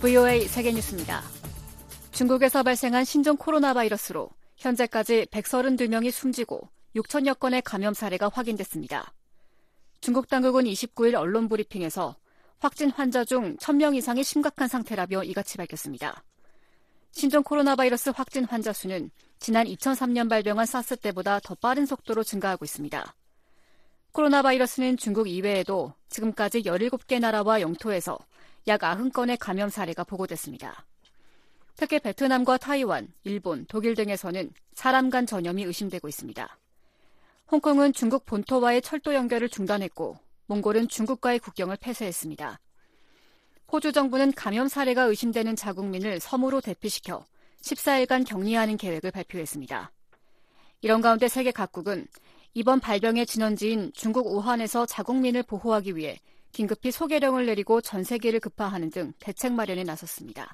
VOA 세계뉴스입니다. 중국에서 발생한 신종 코로나 바이러스로 현재까지 132명이 숨지고 6천여 건의 감염 사례가 확인됐습니다. 중국 당국은 29일 언론 브리핑에서 확진 환자 중 1,000명 이상이 심각한 상태라며 이같이 밝혔습니다. 신종 코로나 바이러스 확진 환자 수는 지난 2003년 발병한 사스 때보다 더 빠른 속도로 증가하고 있습니다. 코로나 바이러스는 중국 이외에도 지금까지 17개 나라와 영토에서 약 90건의 감염 사례가 보고됐습니다. 특히 베트남과 타이완, 일본, 독일 등에서는 사람 간 전염이 의심되고 있습니다. 홍콩은 중국 본토와의 철도 연결을 중단했고 몽골은 중국과의 국경을 폐쇄했습니다. 호주 정부는 감염 사례가 의심되는 자국민을 섬으로 대피시켜 14일간 격리하는 계획을 발표했습니다. 이런 가운데 세계 각국은 이번 발병의 진원지인 중국 우한에서 자국민을 보호하기 위해 긴급히 소개령을 내리고 전세기를 급파하는 등 대책 마련에 나섰습니다.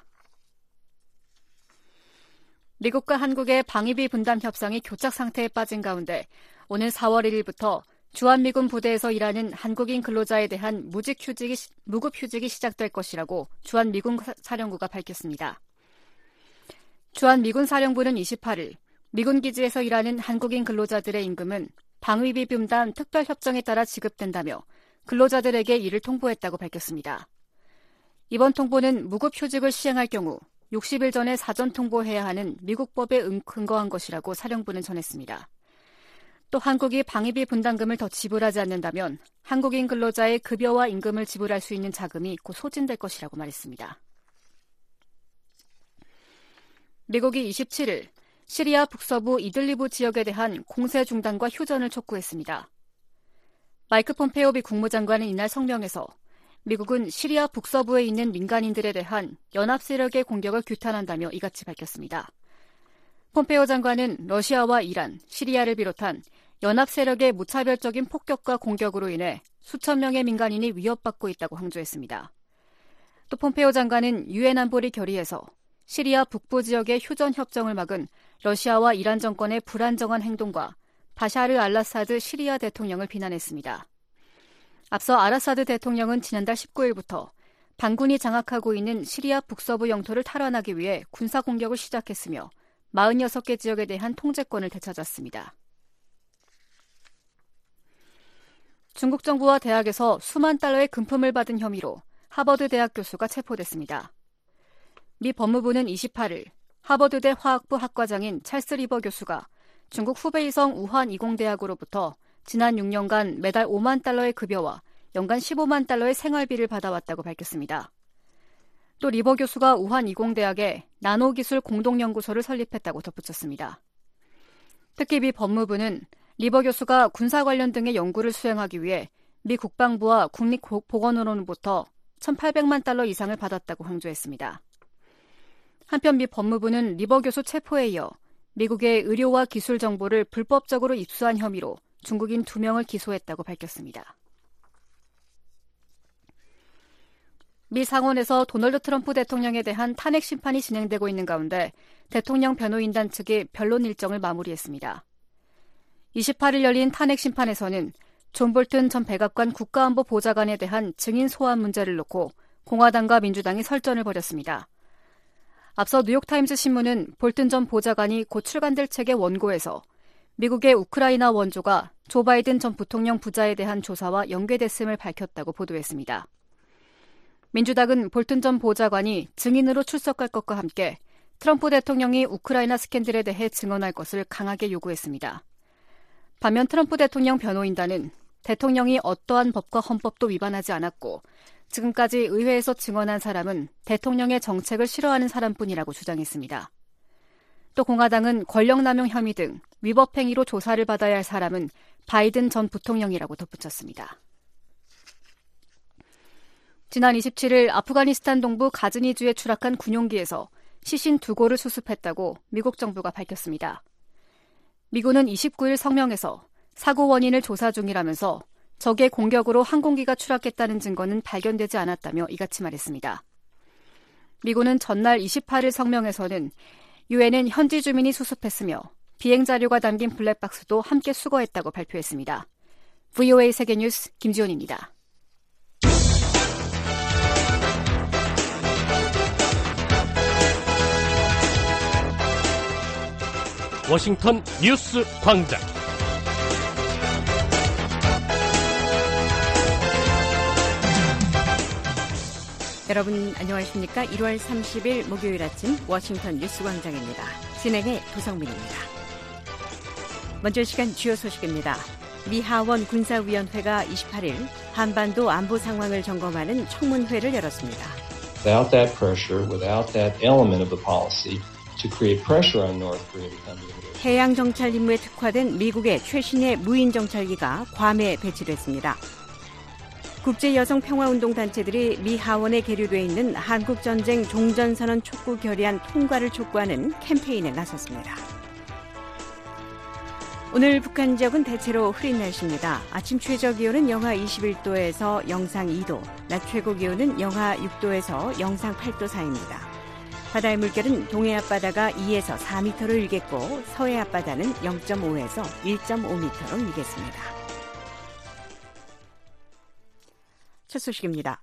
미국과 한국의 방위비 분담 협상이 교착 상태에 빠진 가운데 오는 4월 1일부터 주한미군 부대에서 일하는 한국인 근로자에 대한 무급휴직이 시작될 것이라고 주한미군 사령부가 밝혔습니다. 주한미군 사령부는 28일 미군 기지에서 일하는 한국인 근로자들의 임금은 방위비 분담 특별협정에 따라 지급된다며 근로자들에게 이를 통보했다고 밝혔습니다. 이번 통보는 무급휴직을 시행할 경우 60일 전에 사전 통보해야 하는 미국 법에 근거한 것이라고 사령부는 전했습니다. 또 한국이 방위비 분담금을 더 지불하지 않는다면 한국인 근로자의 급여와 임금을 지불할 수 있는 자금이 곧 소진될 것이라고 말했습니다. 미국이 27일 시리아 북서부 이들리브 지역에 대한 공세 중단과 휴전을 촉구했습니다. 마이크 폼페오 미 국무장관은 이날 성명에서 미국은 시리아 북서부에 있는 민간인들에 대한 연합 세력의 공격을 규탄한다며 이같이 밝혔습니다. 폼페오 장관은 러시아와 이란, 시리아를 비롯한 연합 세력의 무차별적인 폭격과 공격으로 인해 수천 명의 민간인이 위협받고 있다고 강조했습니다. 또 폼페오 장관은 유엔 안보리 결의에서 시리아 북부 지역의 휴전 협정을 막은 러시아와 이란 정권의 불안정한 행동과 바샤르 알라사드 시리아 대통령을 비난했습니다. 앞서 아라사드 대통령은 지난달 19일부터 반군이 장악하고 있는 시리아 북서부 영토를 탈환하기 위해 군사 공격을 시작했으며 46개 지역에 대한 통제권을 되찾았습니다. 중국 정부와 대학에서 수만 달러의 금품을 받은 혐의로 하버드 대학 교수가 체포됐습니다. 미 법무부는 28일 하버드대 화학부 학과장인 찰스 리버 교수가 중국 후베이성 우한 이공대학으로부터 지난 6년간 매달 5만 달러의 급여와 연간 15만 달러의 생활비를 받아왔다고 밝혔습니다. 또 리버 교수가 우한 이공대학에 나노기술 공동연구소를 설립했다고 덧붙였습니다. 특히 미 법무부는 리버 교수가 군사 관련 등의 연구를 수행하기 위해 미 국방부와 국립보건원으로부터 1,800만 달러 이상을 받았다고 강조했습니다. 한편 미 법무부는 리버 교수 체포에 이어 미국의 의료와 기술 정보를 불법적으로 입수한 혐의로 중국인 2명을 기소했다고 밝혔습니다. 미 상원에서 도널드 트럼프 대통령에 대한 탄핵 심판이 진행되고 있는 가운데 대통령 변호인단 측이 변론 일정을 마무리했습니다. 28일 열린 탄핵 심판에서는 존 볼튼 전 백악관 국가안보 보좌관에 대한 증인 소환 문제를 놓고 공화당과 민주당이 설전을 벌였습니다. 앞서 뉴욕타임즈 신문은 볼튼 전 보좌관이 곧 출간될 책의 원고에서 미국의 우크라이나 원조가 조 바이든 전 부통령 부자에 대한 조사와 연계됐음을 밝혔다고 보도했습니다. 민주당은 볼튼 전 보좌관이 증인으로 출석할 것과 함께 트럼프 대통령이 우크라이나 스캔들에 대해 증언할 것을 강하게 요구했습니다. 반면 트럼프 대통령 변호인단은 대통령이 어떠한 법과 헌법도 위반하지 않았고 지금까지 의회에서 증언한 사람은 대통령의 정책을 싫어하는 사람뿐이라고 주장했습니다. 또 공화당은 권력남용 혐의 등 위법 행위로 조사를 받아야 할 사람은 바이든 전 부통령이라고 덧붙였습니다. 지난 27일 아프가니스탄 동부 가즈니주에 추락한 군용기에서 시신 2골을 수습했다고 미국 정부가 밝혔습니다. 미군은 29일 성명에서 사고 원인을 조사 중이라면서 적의 공격으로 항공기가 추락했다는 증거는 발견되지 않았다며 이같이 말했습니다. 미군은 전날 28일 성명에서는 유엔은 현지 주민이 수습했으며 비행 자료가 담긴 블랙박스도 함께 수거했다고 발표했습니다. VOA 세계뉴스 김지원입니다. 워싱턴 뉴스 광장. 여러분 안녕하십니까? 1월 30일 목요일 아침 워싱턴 뉴스 광장입니다. 진행의 도성민입니다. 먼저 시간 주요 소식입니다. 미 하원 군사위원회가 28일 한반도 안보 상황을 점검하는 청문회를 열었습니다. Without that pressure, without that element of the policy to create pressure on North Korea to come to the negotiation. 해양 정찰 임무에 특화된 미국의 최신의 무인 정찰기가 괌에 배치됐습니다. 국제 여성 평화운동 단체들이 미 하원에 계류돼 있는 한국전쟁 종전선언 촉구 결의안 통과를 촉구하는 캠페인에 나섰습니다. 오늘 북한 지역은 대체로 흐린 날씨입니다. 아침 최저 기온은 영하 21도에서 영상 2도, 낮 최고 기온은 영하 6도에서 영상 8도 사이입니다. 바다의 물결은 동해 앞바다가 2에서 4m로 일겠고 서해 앞바다는 0.5에서 1.5m로 일겠습니다. 첫 소식입니다.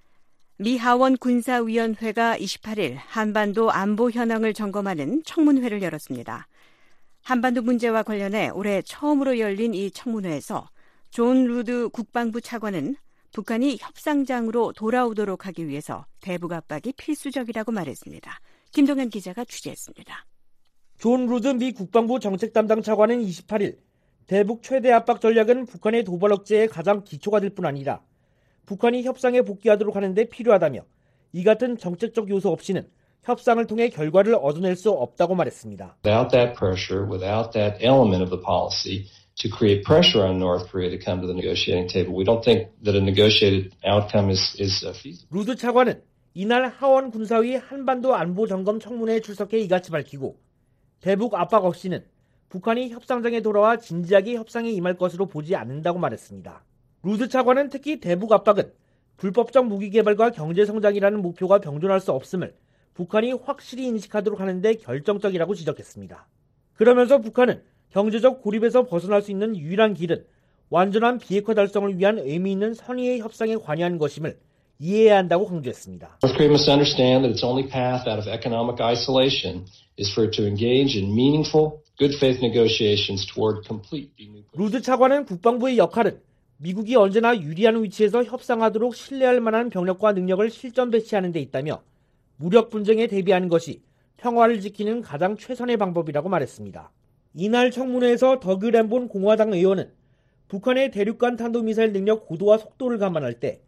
미 하원 군사위원회가 28일 한반도 안보 현황을 점검하는 청문회를 열었습니다. 한반도 문제와 관련해 올해 처음으로 열린 이 청문회에서 존 루드 국방부 차관은 북한이 협상장으로 돌아오도록 하기 위해서 대북 압박이 필수적이라고 말했습니다. 김동현 기자가 취재했습니다. 존 루드 미 국방부 정책 담당 차관은 28일 대북 최대 압박 전략은 북한의 도발 억제의 가장 기초가 될 뿐 아니라 북한이 협상에 복귀하도록 하는 데 필요하다며 이 같은 정책적 요소 없이는 협상을 통해 결과를 얻어낼 수 없다고 말했습니다. Without that pressure, without that element of the policy to create pressure on North Korea to come to the negotiating table, we don't think that a negotiated outcome is feasible. 루드 차관은 이날 하원 군사위 한반도 안보 점검 청문회에 출석해 이같이 밝히고 대북 압박 없이는 북한이 협상장에 돌아와 진지하게 협상에 임할 것으로 보지 않는다고 말했습니다. 루드 차관은 특히 대북 압박은 불법적 무기 개발과 경제 성장이라는 목표가 병존할 수 없음을 북한이 확실히 인식하도록 하는 데 결정적이라고 지적했습니다. 그러면서 북한은 경제적 고립에서 벗어날 수 있는 유일한 길은 완전한 비핵화 달성을 위한 의미 있는 선의의 협상에 관여한 것임을 이해해야 한다고 강조했습니다. North Korea must understand that its only path out of economic isolation is for it to engage in meaningful, good faith negotiations toward complete denuclearization. 루드 차관은 국방부의 역할은 미국이 언제나 유리한 위치에서 협상하도록 신뢰할 만한 병력과 능력을 실전 배치하는 데 있다며 무력 분쟁에 대비하는 것이 평화를 지키는 가장 최선의 방법이라고 말했습니다. 이날 청문회에서 더그 램본 공화당 의원은 북한의 대륙간 탄도미사일 능력 고도와 속도를 감안할 때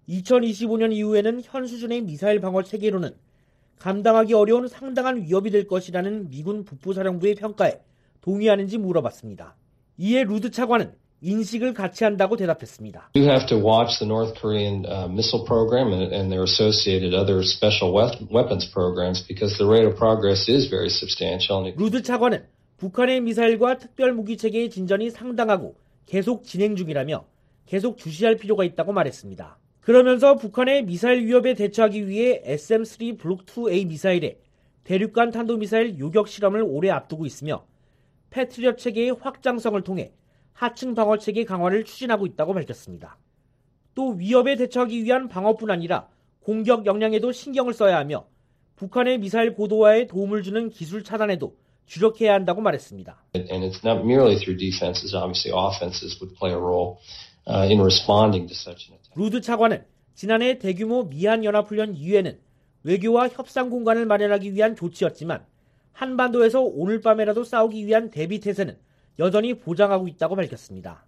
2025년 이후에는 현 수준의 미사일 방어 체계로는 감당하기 어려운 상당한 위협이 될 것이라는 미군 북부사령부의 평가에 동의하는지 물어봤습니다. 이에 루드 차관은 인식을 같이 한다고 대답했습니다. You have to watch the North Korean missile program and their associated other special weapons programs because the rate of progress is very substantial. 루드 차관은 북한의 미사일과 특별 무기 체계의 진전이 상당하고 계속 진행 중이라며 계속 주시할 필요가 있다고 말했습니다. 그러면서 북한의 미사일 위협에 대처하기 위해 SM-3 블록2A 미사일의 대륙간 탄도미사일 요격 실험을 올해 앞두고 있으며 패트리엇 체계의 확장성을 통해 하층 방어체계 강화를 추진하고 있다고 밝혔습니다. 또 위협에 대처하기 위한 방어뿐 아니라 공격 역량에도 신경을 써야 하며 북한의 미사일 고도화에 도움을 주는 기술 차단에도 주력해야 한다고 말했습니다. And it's not merely through defenses, obviously offenses would play a role in responding to such an attack. 루드 차관은 지난해 대규모 미한연합훈련 이후에는 외교와 협상 공간을 마련하기 위한 조치였지만 한반도에서 오늘 밤에라도 싸우기 위한 대비태세는 여전히 보장하고 있다고 밝혔습니다.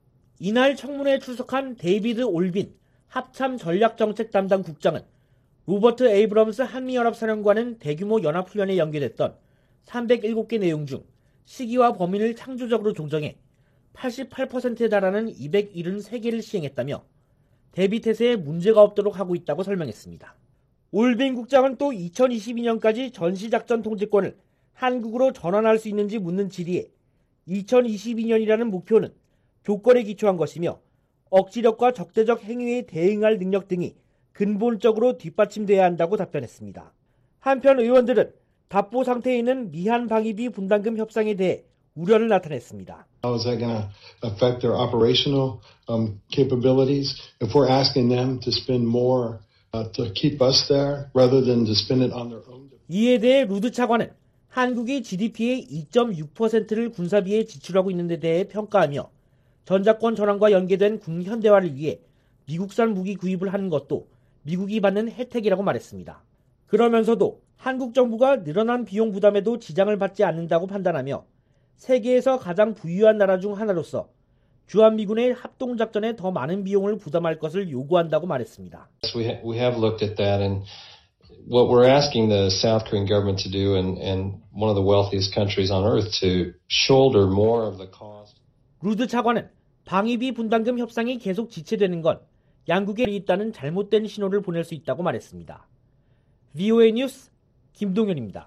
이날 청문회에 출석한 데이비드 올빈 합참 전략정책 담당 국장은 로버트 에이브럼스 한미연합사령관은 대규모 연합훈련에 연계됐던 307개 내용 중 시기와 범위를 창조적으로 조정해 88%에 달하는 273개를 시행했다며 대비태세에 문제가 없도록 하고 있다고 설명했습니다. 올빈 국장은 또 2022년까지 전시작전 통제권을 한국으로 전환할 수 있는지 묻는 질의에 2022년이라는 목표는 조건에 기초한 것이며 억지력과 적대적 행위에 대응할 능력 등이 근본적으로 뒷받침돼야 한다고 답변했습니다. 한편 의원들은 답보 상태에 있는 미한 방위비 분담금 협상에 대해 우려를 나타냈습니다. How is that going to affect their operational capabilities? If we're asking them to spend more to keep us there rather than to spend it on their own. 이에 대해 루드 차관은 한국이 GDP의 2.6%를 군사비에 지출하고 있는 데 대해 평가하며 전작권 전환과 연계된 군 현대화를 위해 미국산 무기 구입을 하는 것도 미국이 받는 혜택이라고 말했습니다. 그러면서도 한국 정부가 늘어난 비용 부담에도 지장을 받지 않는다고 판단하며 세계에서 가장 부유한 나라 중 하나로서 주한미군의 합동작전에 더 많은 비용을 부담할 것을 요구한다고 말했습니다. We have looked at that, and what we're asking the South Korean government to do, and one of the wealthiest countries on earth, to shoulder more of the cost. 루드 차관은 방위비 분담금 협상이 계속 지체되는 건 양국에 있다는 잘못된 신호를 보낼 수 있다고 말했습니다. VOA 뉴스 김동현입니다.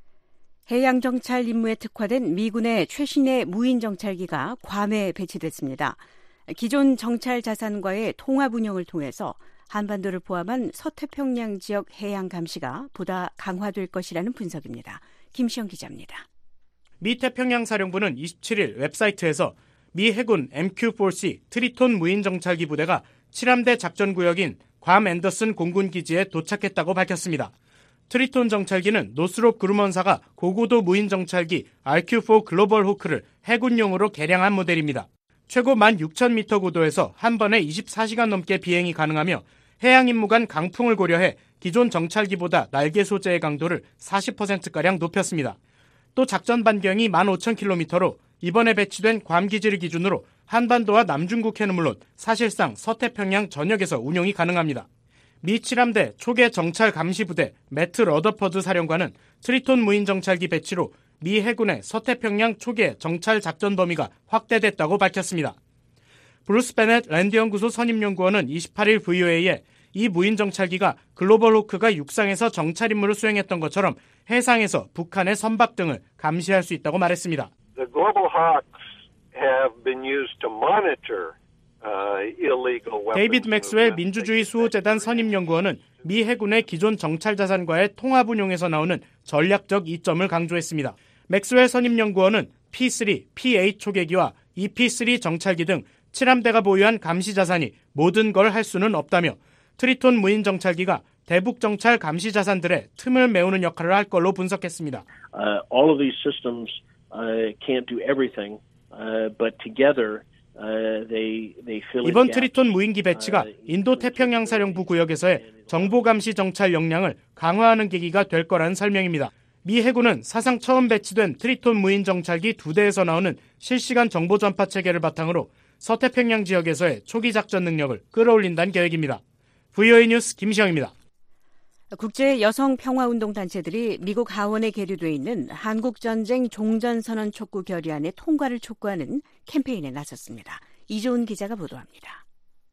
해양정찰 임무에 특화된 미군의 최신의 무인정찰기가 괌에 배치됐습니다. 기존 정찰 자산과의 통합 운영을 통해서 한반도를 포함한 서태평양 지역 해양 감시가 보다 강화될 것이라는 분석입니다. 김시영 기자입니다. 미 태평양사령부는 27일 웹사이트에서 미 해군 MQ-4C 트리톤 무인정찰기 부대가 7함대 작전구역인 괌 앤더슨 공군기지에 도착했다고 밝혔습니다. 트리톤 정찰기는 노스롭 그루먼사가 고고도 무인정찰기 RQ-4 글로벌 호크를 해군용으로 개량한 모델입니다. 최고 16,000m 고도에서 한 번에 24시간 넘게 비행이 가능하며 해양 임무 간 강풍을 고려해 기존 정찰기보다 날개 소재의 강도를 40%가량 높였습니다. 또 작전 반경이 15,000km로 이번에 배치된 괌 기지를 기준으로 한반도와 남중국해는 물론 사실상 서태평양 전역에서 운용이 가능합니다. 미 7함대 초계 정찰 감시부대 매트 러더퍼드 사령관은 트리톤 무인정찰기 배치로 미 해군의 서태평양 초계 정찰 작전 범위가 확대됐다고 밝혔습니다. 브루스 베넷 랜드연구소 선임연구원은 28일 VOA에 이 무인정찰기가 글로벌 호크가 육상에서 정찰 임무를 수행했던 것처럼 해상에서 북한의 선박 등을 감시할 수 있다고 말했습니다. The global hawks have been used to monitor illegal weapons. 데이비드 맥스웰 민주주의 수호재단 선임연구원은 미 해군의 기존 정찰 자산과의 통합 운용에서 나오는 전략적 이점을 강조했습니다. 맥스웰 선임연구원은 P3, P8 초계기와 EP3 정찰기 등 7함대가 보유한 감시 자산이 모든 걸 할 수는 없다며 트리톤 무인정찰기가 대북 정찰 감시 자산들의 틈을 메우는 역할을 할 걸로 분석했습니다. All of these systems can't do everything, but together they fill in 이번 gaps. 트리톤 무인기 배치가 인도 태평양 사령부 구역에서의 정보 감시 정찰 역량을 강화하는 계기가 될 거라는 설명입니다. 미 해군은 사상 처음 배치된 트리톤 무인정찰기 2대에서 나오는 실시간 정보 전파 체계를 바탕으로 서태평양 지역에서의 초기 작전 능력을 끌어올린다는 계획입니다. VOA 뉴스 김시영입니다. 국제 여성 평화운동 단체들이 미국 하원에 계류돼 있는 한국전쟁 종전선언 촉구 결의안의 통과를 촉구하는 캠페인에 나섰습니다. 이조은 기자가 보도합니다.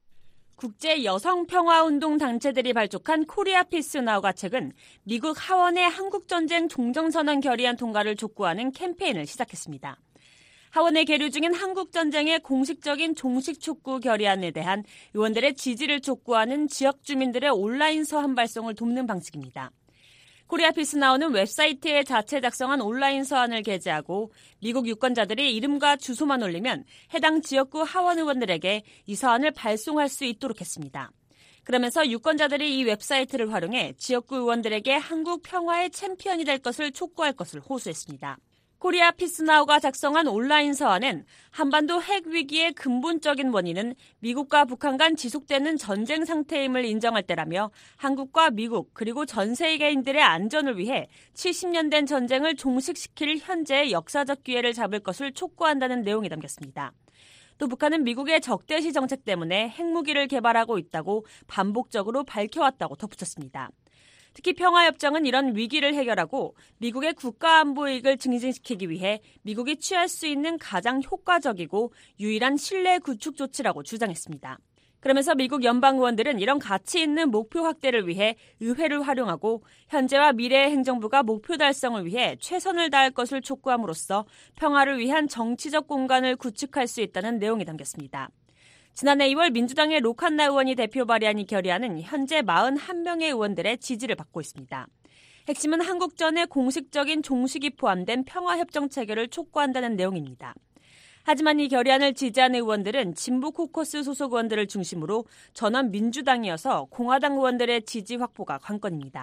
국제 여성 평화운동 단체들이 발족한 코리아 피스 나우가 책은 미국 하원의 한국전쟁 종전선언 결의안 통과를 촉구하는 캠페인을 시작했습니다. 하원에 계류 중인 한국전쟁의 공식적인 종식 촉구 결의안에 대한 의원들의 지지를 촉구하는 지역 주민들의 온라인 서한 발송을 돕는 방식입니다. 코리아 피스 나우는 웹사이트에 자체 작성한 온라인 서한을 게재하고 미국 유권자들이 이름과 주소만 올리면 해당 지역구 하원 의원들에게 이 서한을 발송할 수 있도록 했습니다. 그러면서 유권자들이 이 웹사이트를 활용해 지역구 의원들에게 한국 평화의 챔피언이 될 것을 촉구할 것을 호소했습니다. 코리아 피스나우가 작성한 온라인 서한은 한반도 핵 위기의 근본적인 원인은 미국과 북한 간 지속되는 전쟁 상태임을 인정할 때라며 한국과 미국 그리고 전 세계인들의 안전을 위해 70년 된 전쟁을 종식시킬 현재의 역사적 기회를 잡을 것을 촉구한다는 내용이 담겼습니다. 또 북한은 미국의 적대시 정책 때문에 핵무기를 개발하고 있다고 반복적으로 밝혀왔다고 덧붙였습니다. 특히 평화협정은 이런 위기를 해결하고 미국의 국가안보 이익을 증진시키기 위해 미국이 취할 수 있는 가장 효과적이고 유일한 신뢰 구축 조치라고 주장했습니다. 그러면서 미국 연방 의원들은 이런 가치 있는 목표 확대를 위해 의회를 활용하고 현재와 미래의 행정부가 목표 달성을 위해 최선을 다할 것을 촉구함으로써 평화를 위한 정치적 공간을 구축할 수 있다는 내용이 담겼습니다. 지난해 2월 민주당의 로칸나 의원이 대표 발의한 이 결의안은 현재 41명의 의원들의 지지를 받고 있습니다. 핵심은 한국전의 공식적인 종식이 포함된 평화협정 체결을 촉구한다는 내용입니다. 하지만 이 결의안을 지지하는 의원들은 진보 코커스 소속 의원들을 중심으로 전원 민주당이어서 공화당 의원들의 지지 확보가 관건입니다.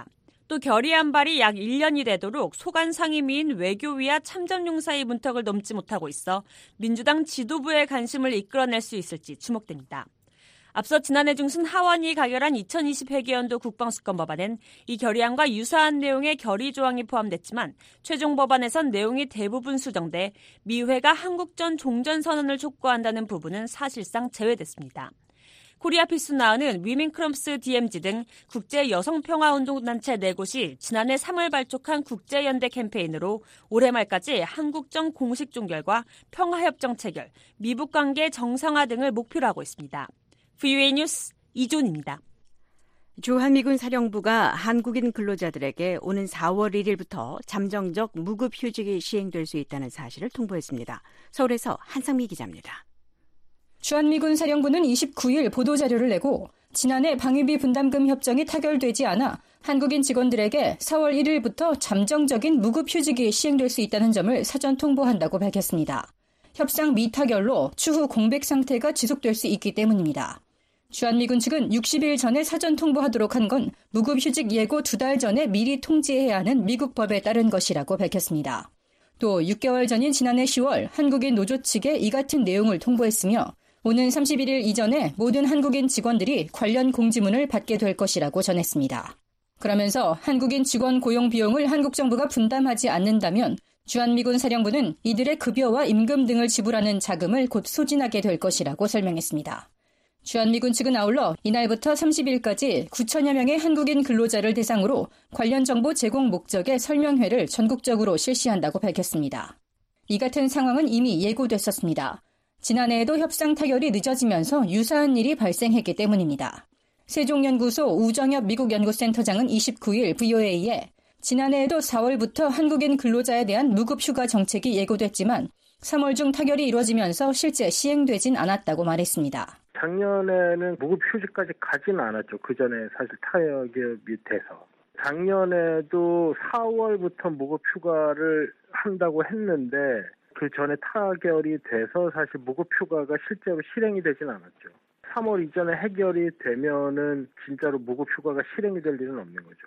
또 결의안 발의 약 1년이 되도록 소관 상임위인 외교위와 참전용 사이 문턱을 넘지 못하고 있어 민주당 지도부의 관심을 이끌어낼 수 있을지 주목됩니다. 앞서 지난해 중순 하원이 가결한 2020 회계연도 국방수권 법안엔 이 결의안과 유사한 내용의 결의 조항이 포함됐지만 최종 법안에선 내용이 대부분 수정돼 미회가 한국전 종전선언을 촉구한다는 부분은 사실상 제외됐습니다. 코리아 피스 나우는 위민크럼스 DMZ 등 국제 여성평화운동단체 4곳이 지난해 3월 발족한 국제연대 캠페인으로 올해 말까지 한국전 공식 종결과 평화협정 체결, 미북관계 정상화 등을 목표로 하고 있습니다. VOA 뉴스 이존입니다. 주한미군 사령부가 한국인 근로자들에게 오는 4월 1일부터 잠정적 무급휴직이 시행될 수 있다는 사실을 통보했습니다. 서울에서 한상미 기자입니다. 주한미군 사령부는 29일 보도자료를 내고 지난해 방위비 분담금 협정이 타결되지 않아 한국인 직원들에게 4월 1일부터 잠정적인 무급휴직이 시행될 수 있다는 점을 사전 통보한다고 밝혔습니다. 협상 미타결로 추후 공백 상태가 지속될 수 있기 때문입니다. 주한미군 측은 60일 전에 사전 통보하도록 한 건 무급휴직 예고 2달 전에 미리 통지해야 하는 미국 법에 따른 것이라고 밝혔습니다. 또 6개월 전인 지난해 10월 한국인 노조 측에 이 같은 내용을 통보했으며 오는 31일 이전에 모든 한국인 직원들이 관련 공지문을 받게 될 것이라고 전했습니다. 그러면서 한국인 직원 고용 비용을 한국 정부가 분담하지 않는다면 주한미군 사령부는 이들의 급여와 임금 등을 지불하는 자금을 곧 소진하게 될 것이라고 설명했습니다. 주한미군 측은 아울러 이날부터 30일까지 9천여 명의 한국인 근로자를 대상으로 관련 정보 제공 목적의 설명회를 전국적으로 실시한다고 밝혔습니다. 이 같은 상황은 이미 예고됐었습니다. 지난해에도 협상 타결이 늦어지면서 유사한 일이 발생했기 때문입니다. 세종연구소 우정엽 미국 연구센터장은 29일 VOA에 지난해에도 4월부터 한국인 근로자에 대한 무급휴가 정책이 예고됐지만 3월 중 타결이 이루어지면서 실제 시행되진 않았다고 말했습니다. 작년에는 무급휴직까지 가지는 않았죠. 그 전에 사실 타협이 돼서. 작년에도 4월부터 무급휴가를 한다고 했는데 그 전에 타결이 돼서 사실 무급휴가가 실제로 실행이 되진 않았죠. 3월 이전에 해결이 되면은 진짜로 무급휴가가 실행이 될 일은 없는 거죠.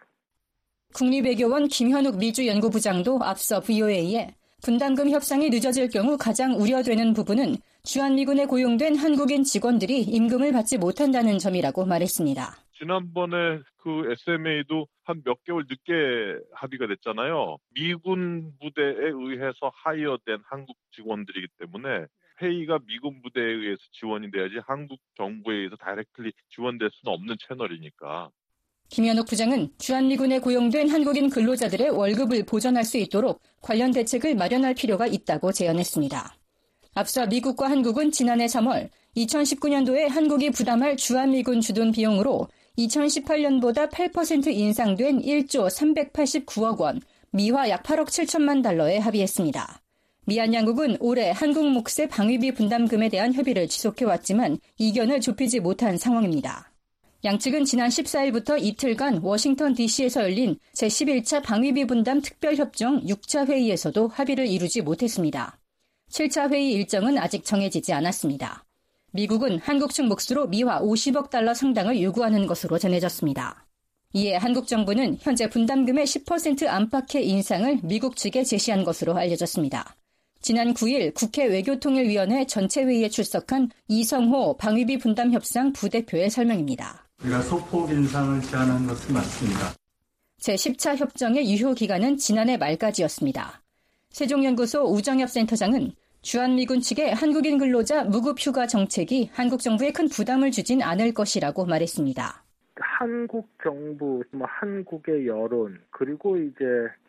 국립외교원 김현욱 미주연구부장도 앞서 VOA에 분담금 협상이 늦어질 경우 가장 우려되는 부분은 주한미군에 고용된 한국인 직원들이 임금을 받지 못한다는 점이라고 말했습니다. 지난번에 그 SMA도 한 몇 개월 늦게 합의가 됐잖아요. 미군 부대에 의해서 하이어된 한국 직원들이기 때문에 회의가 미군 부대에 의해서 지원이 돼야지 한국 정부에 의해서 다이렉트리 지원될 수는 없는 채널이니까. 김현욱 부장은 주한미군에 고용된 한국인 근로자들의 월급을 보전할 수 있도록 관련 대책을 마련할 필요가 있다고 제안했습니다. 앞서 미국과 한국은 지난해 3월 2019년도에 한국이 부담할 주한미군 주둔 비용으로 2018년보다 8% 인상된 1조 389억 원, 미화 약 8억 7천만 달러에 합의했습니다. 미한 양국은 올해 한국 몫의 방위비 분담금에 대한 협의를 지속해왔지만 이견을 좁히지 못한 상황입니다. 양측은 지난 14일부터 이틀간 워싱턴 DC에서 열린 제11차 방위비 분담 특별협정 6차 회의에서도 합의를 이루지 못했습니다. 7차 회의 일정은 아직 정해지지 않았습니다. 미국은 한국 측 몫으로 미화 50억 달러 상당을 요구하는 것으로 전해졌습니다. 이에 한국 정부는 현재 분담금의 10% 안팎의 인상을 미국 측에 제시한 것으로 알려졌습니다. 지난 9일 국회 외교통일위원회 전체 회의에 출석한 이성호 방위비 분담 협상 부대표의 설명입니다. 우리가 소폭 인상을 제안한 것은 맞습니다. 제10차 협정의 유효 기간은 지난해 말까지였습니다. 세종연구소 우정엽 센터장은 주한미군 측의 한국인 근로자 무급휴가 정책이 한국 정부에 큰 부담을 주진 않을 것이라고 말했습니다. 한국 정부, 한국의 여론, 그리고 이제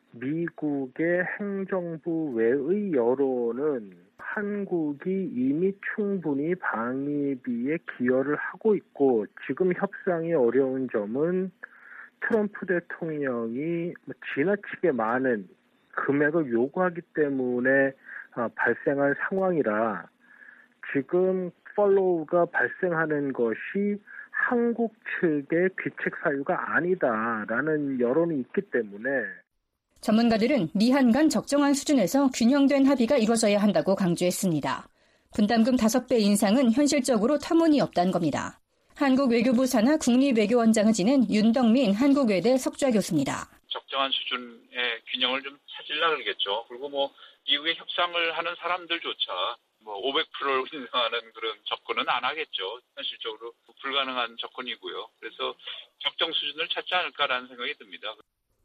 미국의 행정부 외의 여론은 한국이 이미 충분히 방위비에 기여를 하고 있고 지금 협상이 어려운 점은 트럼프 대통령이 지나치게 많은 금액을 요구하기 때문에 발생한 상황이라 지금 팔로우가 발생하는 것이 한국 측의 귀책 사유가 아니다라는 여론이 있기 때문에 전문가들은 미한 간 적정한 수준에서 균형된 합의가 이루어져야 한다고 강조했습니다. 분담금 5배 인상은 현실적으로 터무니없다는 겁니다. 한국 외교부 산하 국립외교원장을 지낸 윤덕민 한국외대 석좌 교수입니다. 적정한 수준의 균형을 좀 찾으려고 그러겠죠. 그리고 미국에 협상을 하는 사람들조차 500%를 인상하는 그런 접근은 안 하겠죠. 현실적으로 불가능한 접근이고요. 그래서 적정 수준을 찾지 않을까라는 생각이 듭니다.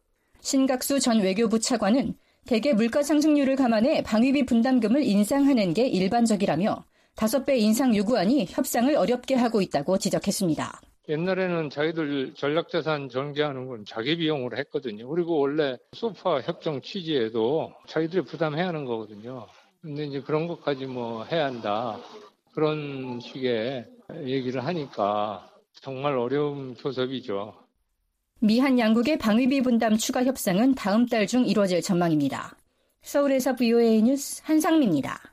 신각수 전 외교부 차관은 대개 물가 상승률을 감안해 방위비 분담금을 인상하는 게 일반적이라며 5배 인상 요구안이 협상을 어렵게 하고 있다고 지적했습니다. 옛날에는 자기들 전략자산 정지하는 건 자기 비용으로 했거든요. 그리고 원래 소파 협정 취지에도 자기들이 부담해야 하는 거거든요. 근데 이제 그런 것까지 해야 한다. 그런 식의 얘기를 하니까 정말 어려운 교섭이죠. 미한 양국의 방위비 분담 추가 협상은 다음 달 중 이루어질 전망입니다. 서울에서 VOA 뉴스 한상미입니다.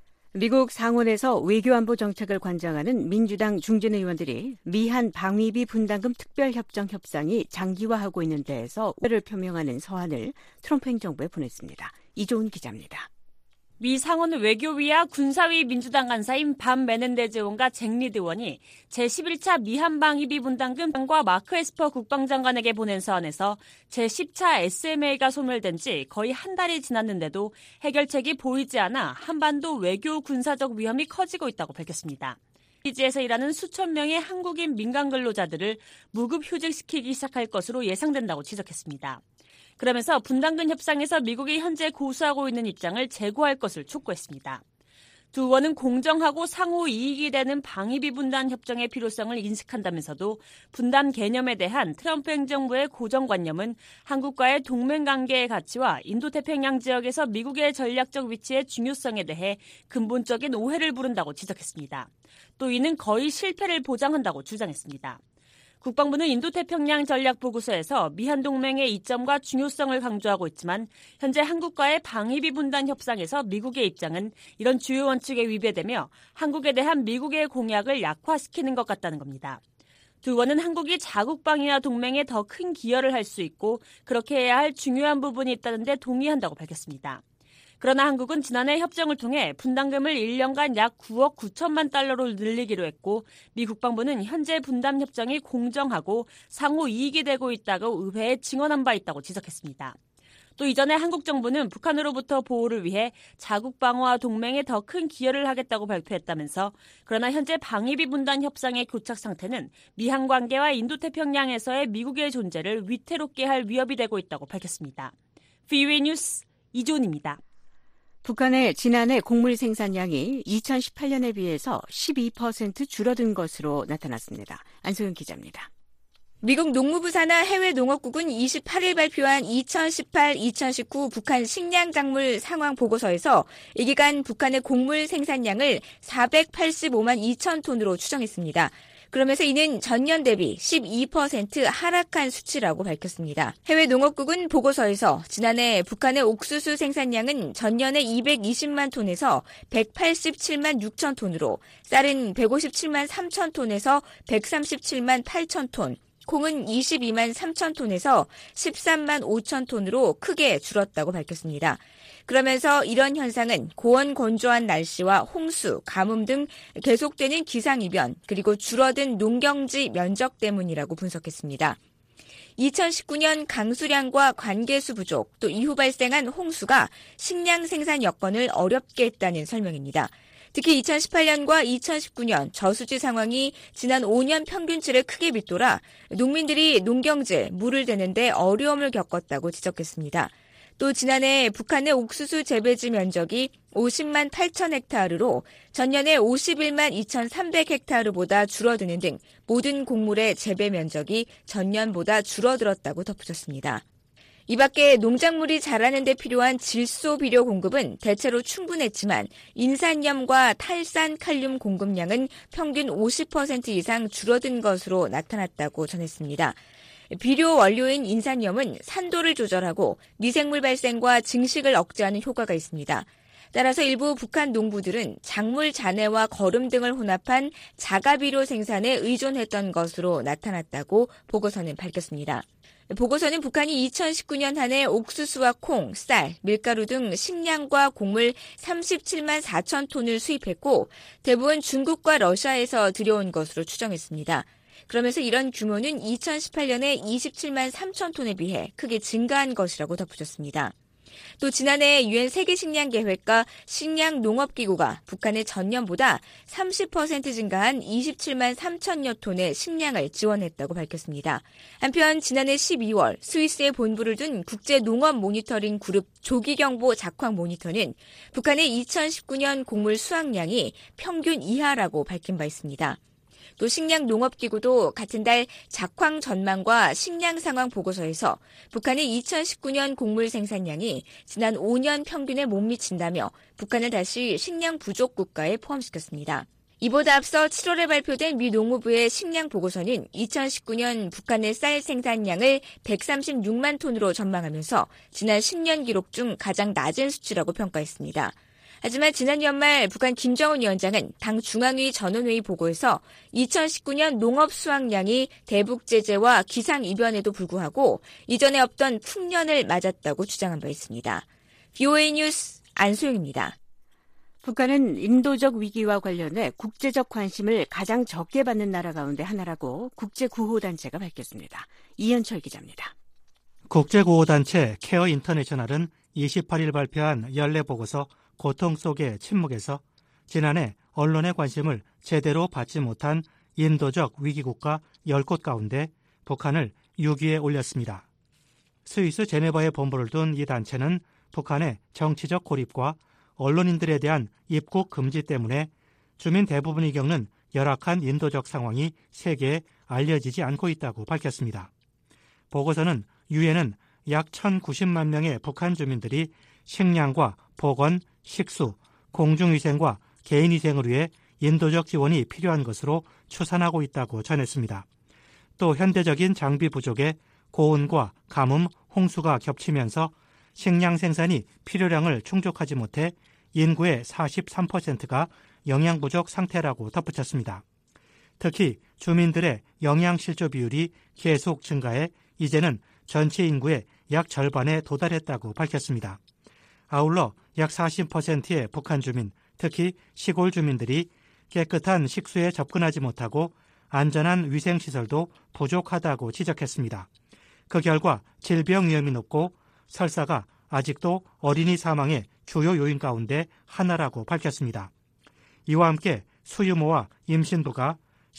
미국 상원에서 외교안보 정책을 관장하는 민주당 중진 의원들이 미한 방위비 분담금 특별협정 협상이 장기화하고 있는 데에서 우려를 표명하는 서한을 트럼프 행정부에 보냈습니다. 이조은 기자입니다. 미 상원 외교위와 군사위 민주당 간사인 밥 메넨데즈 의원과 잭 리드 의원이 제11차 미한 방위비 분담금과 마크 에스퍼 국방장관에게 보낸 서한에서 제10차 SMA가 소멸된 지 거의 한 달이 지났는데도 해결책이 보이지 않아 한반도 외교 군사적 위험이 커지고 있다고 밝혔습니다. 피지에서 일하는 수천 명의 한국인 민간 근로자들을 무급 휴직시키기 시작할 것으로 예상된다고 지적했습니다. 그러면서 분담금 협상에서 미국이 현재 고수하고 있는 입장을 재고할 것을 촉구했습니다. 두 의원은 공정하고 상호 이익이 되는 방위비 분담 협정의 필요성을 인식한다면서도 분담 개념에 대한 트럼프 행정부의 고정관념은 한국과의 동맹관계의 가치와 인도태평양 지역에서 미국의 전략적 위치의 중요성에 대해 근본적인 오해를 부른다고 지적했습니다. 또 이는 거의 실패를 보장한다고 주장했습니다. 국방부는 인도태평양 전략보고서에서 미한 동맹의 이점과 중요성을 강조하고 있지만 현재 한국과의 방위비 분담 협상에서 미국의 입장은 이런 주요 원칙에 위배되며 한국에 대한 미국의 공약을 약화시키는 것 같다는 겁니다. 두 의원은 한국이 자국 방위와 동맹에 더 큰 기여를 할 수 있고 그렇게 해야 할 중요한 부분이 있다는 데 동의한다고 밝혔습니다. 그러나 한국은 지난해 협정을 통해 분담금을 1년간 약 9억 9천만 달러로 늘리기로 했고 미 국방부는 현재 분담 협정이 공정하고 상호 이익이 되고 있다고 의회에 증언한 바 있다고 지적했습니다. 또 이전에 한국 정부는 북한으로부터 보호를 위해 자국 방어와 동맹에 더 큰 기여를 하겠다고 발표했다면서 그러나 현재 방위비 분담 협상의 교착 상태는 미한 관계와 인도태평양에서의 미국의 존재를 위태롭게 할 위협이 되고 있다고 밝혔습니다. VOA 뉴스 이존입니다. 북한의 지난해 곡물 생산량이 2018년에 비해서 12% 줄어든 것으로 나타났습니다. 안소영 기자입니다. 미국 농무부 산하 해외농업국은 28일 발표한 2018-2019 북한 식량작물 상황 보고서에서 이 기간 북한의 곡물 생산량을 485만 2천 톤으로 추정했습니다. 그러면서 이는 전년 대비 12% 하락한 수치라고 밝혔습니다. 해외 농업국은 보고서에서 지난해 북한의 옥수수 생산량은 전년에 220만 톤에서 187만 6천 톤으로 쌀은 157만 3천 톤에서 137만 8천 톤, 콩은 22만 3천 톤에서 13만 5천 톤으로 크게 줄었다고 밝혔습니다. 그러면서 이런 현상은 고온 건조한 날씨와 홍수, 가뭄 등 계속되는 기상이변, 그리고 줄어든 농경지 면적 때문이라고 분석했습니다. 2019년 강수량과 관계수 부족, 또 이후 발생한 홍수가 식량 생산 여건을 어렵게 했다는 설명입니다. 특히 2018년과 2019년 저수지 상황이 지난 5년 평균치를 크게 밑돌아 농민들이 농경지에 물을 대는데 어려움을 겪었다고 지적했습니다. 또 지난해 북한의 옥수수 재배지 면적이 50만 8천 헥타르로 전년에 51만 2,300 헥타르보다 줄어드는 등 모든 곡물의 재배 면적이 전년보다 줄어들었다고 덧붙였습니다. 이 밖에 농작물이 자라는 데 필요한 질소 비료 공급은 대체로 충분했지만 인산염과 탈산칼륨 공급량은 평균 50% 이상 줄어든 것으로 나타났다고 전했습니다. 비료 원료인 인산염은 산도를 조절하고 미생물 발생과 증식을 억제하는 효과가 있습니다. 따라서 일부 북한 농부들은 작물 잔해와 거름 등을 혼합한 자가비료 생산에 의존했던 것으로 나타났다고 보고서는 밝혔습니다. 보고서는 북한이 2019년 한 해 옥수수와 콩, 쌀, 밀가루 등 식량과 곡물 37만 4천 톤을 수입했고 대부분 중국과 러시아에서 들여온 것으로 추정했습니다. 그러면서 이런 규모는 2018년에 27만 3천 톤에 비해 크게 증가한 것이라고 덧붙였습니다. 또 지난해 유엔 세계식량계획과 식량농업기구가 북한의 전년보다 30% 증가한 27만 3천여 톤의 식량을 지원했다고 밝혔습니다. 한편 지난해 12월 스위스에 본부를 둔 국제농업모니터링 그룹 조기경보 작황모니터는 북한의 2019년 곡물 수확량이 평균 이하라고 밝힌 바 있습니다. 또 식량농업기구도 같은 달 작황 전망과 식량 상황 보고서에서 북한의 2019년 곡물 생산량이 지난 5년 평균에 못 미친다며 북한을 다시 식량 부족 국가에 포함시켰습니다. 이보다 앞서 7월에 발표된 미 농무부의 식량 보고서는 2019년 북한의 쌀 생산량을 136만 톤으로 전망하면서 지난 10년 기록 중 가장 낮은 수치라고 평가했습니다. 하지만 지난 연말 북한 김정은 위원장은 당 중앙위 전원회의 보고에서 2019년 농업 수확량이 대북 제재와 기상이변에도 불구하고 이전에 없던 풍년을 맞았다고 주장한 바 있습니다. BOA 뉴스 안소영입니다. 북한은 인도적 위기와 관련해 국제적 관심을 가장 적게 받는 나라 가운데 하나라고 국제구호단체가 밝혔습니다. 이현철 기자입니다. 국제구호단체 케어 인터내셔널은 28일 발표한 연례 보고서 고통 속의 침묵에서 지난해 언론의 관심을 제대로 받지 못한 인도적 위기국가 10곳 가운데 북한을 6위에 올렸습니다. 스위스 제네바에 본부를 둔 이 단체는 북한의 정치적 고립과 언론인들에 대한 입국 금지 때문에 주민 대부분이 겪는 열악한 인도적 상황이 세계에 알려지지 않고 있다고 밝혔습니다. 보고서는 유엔은 약 1,090만 명의 북한 주민들이 식량과 보건, 식수, 공중위생과 개인위생을 위해 인도적 지원이 필요한 것으로 추산하고 있다고 전했습니다. 또 현대적인 장비 부족에 고온과 가뭄, 홍수가 겹치면서 식량 생산이 필요량을 충족하지 못해 인구의 43%가 영양 부족 상태라고 덧붙였습니다. 특히 주민들의 영양 실조 비율이 계속 증가해 이제는 전체 인구의 약 절반에 도달했다고 밝혔습니다. 아울러 약 40%의 북한 주민, 특히 시골 주민들이 깨끗한 식수에 접근하지 못하고 안전한 위생시설도 부족하다고 지적했습니다. 그 결과 질병 위험이 높고 설사가 아직도 어린이 사망의 주요 요인 가운데 하나라고 밝혔습니다. 이와 함께 수유모와 임신부가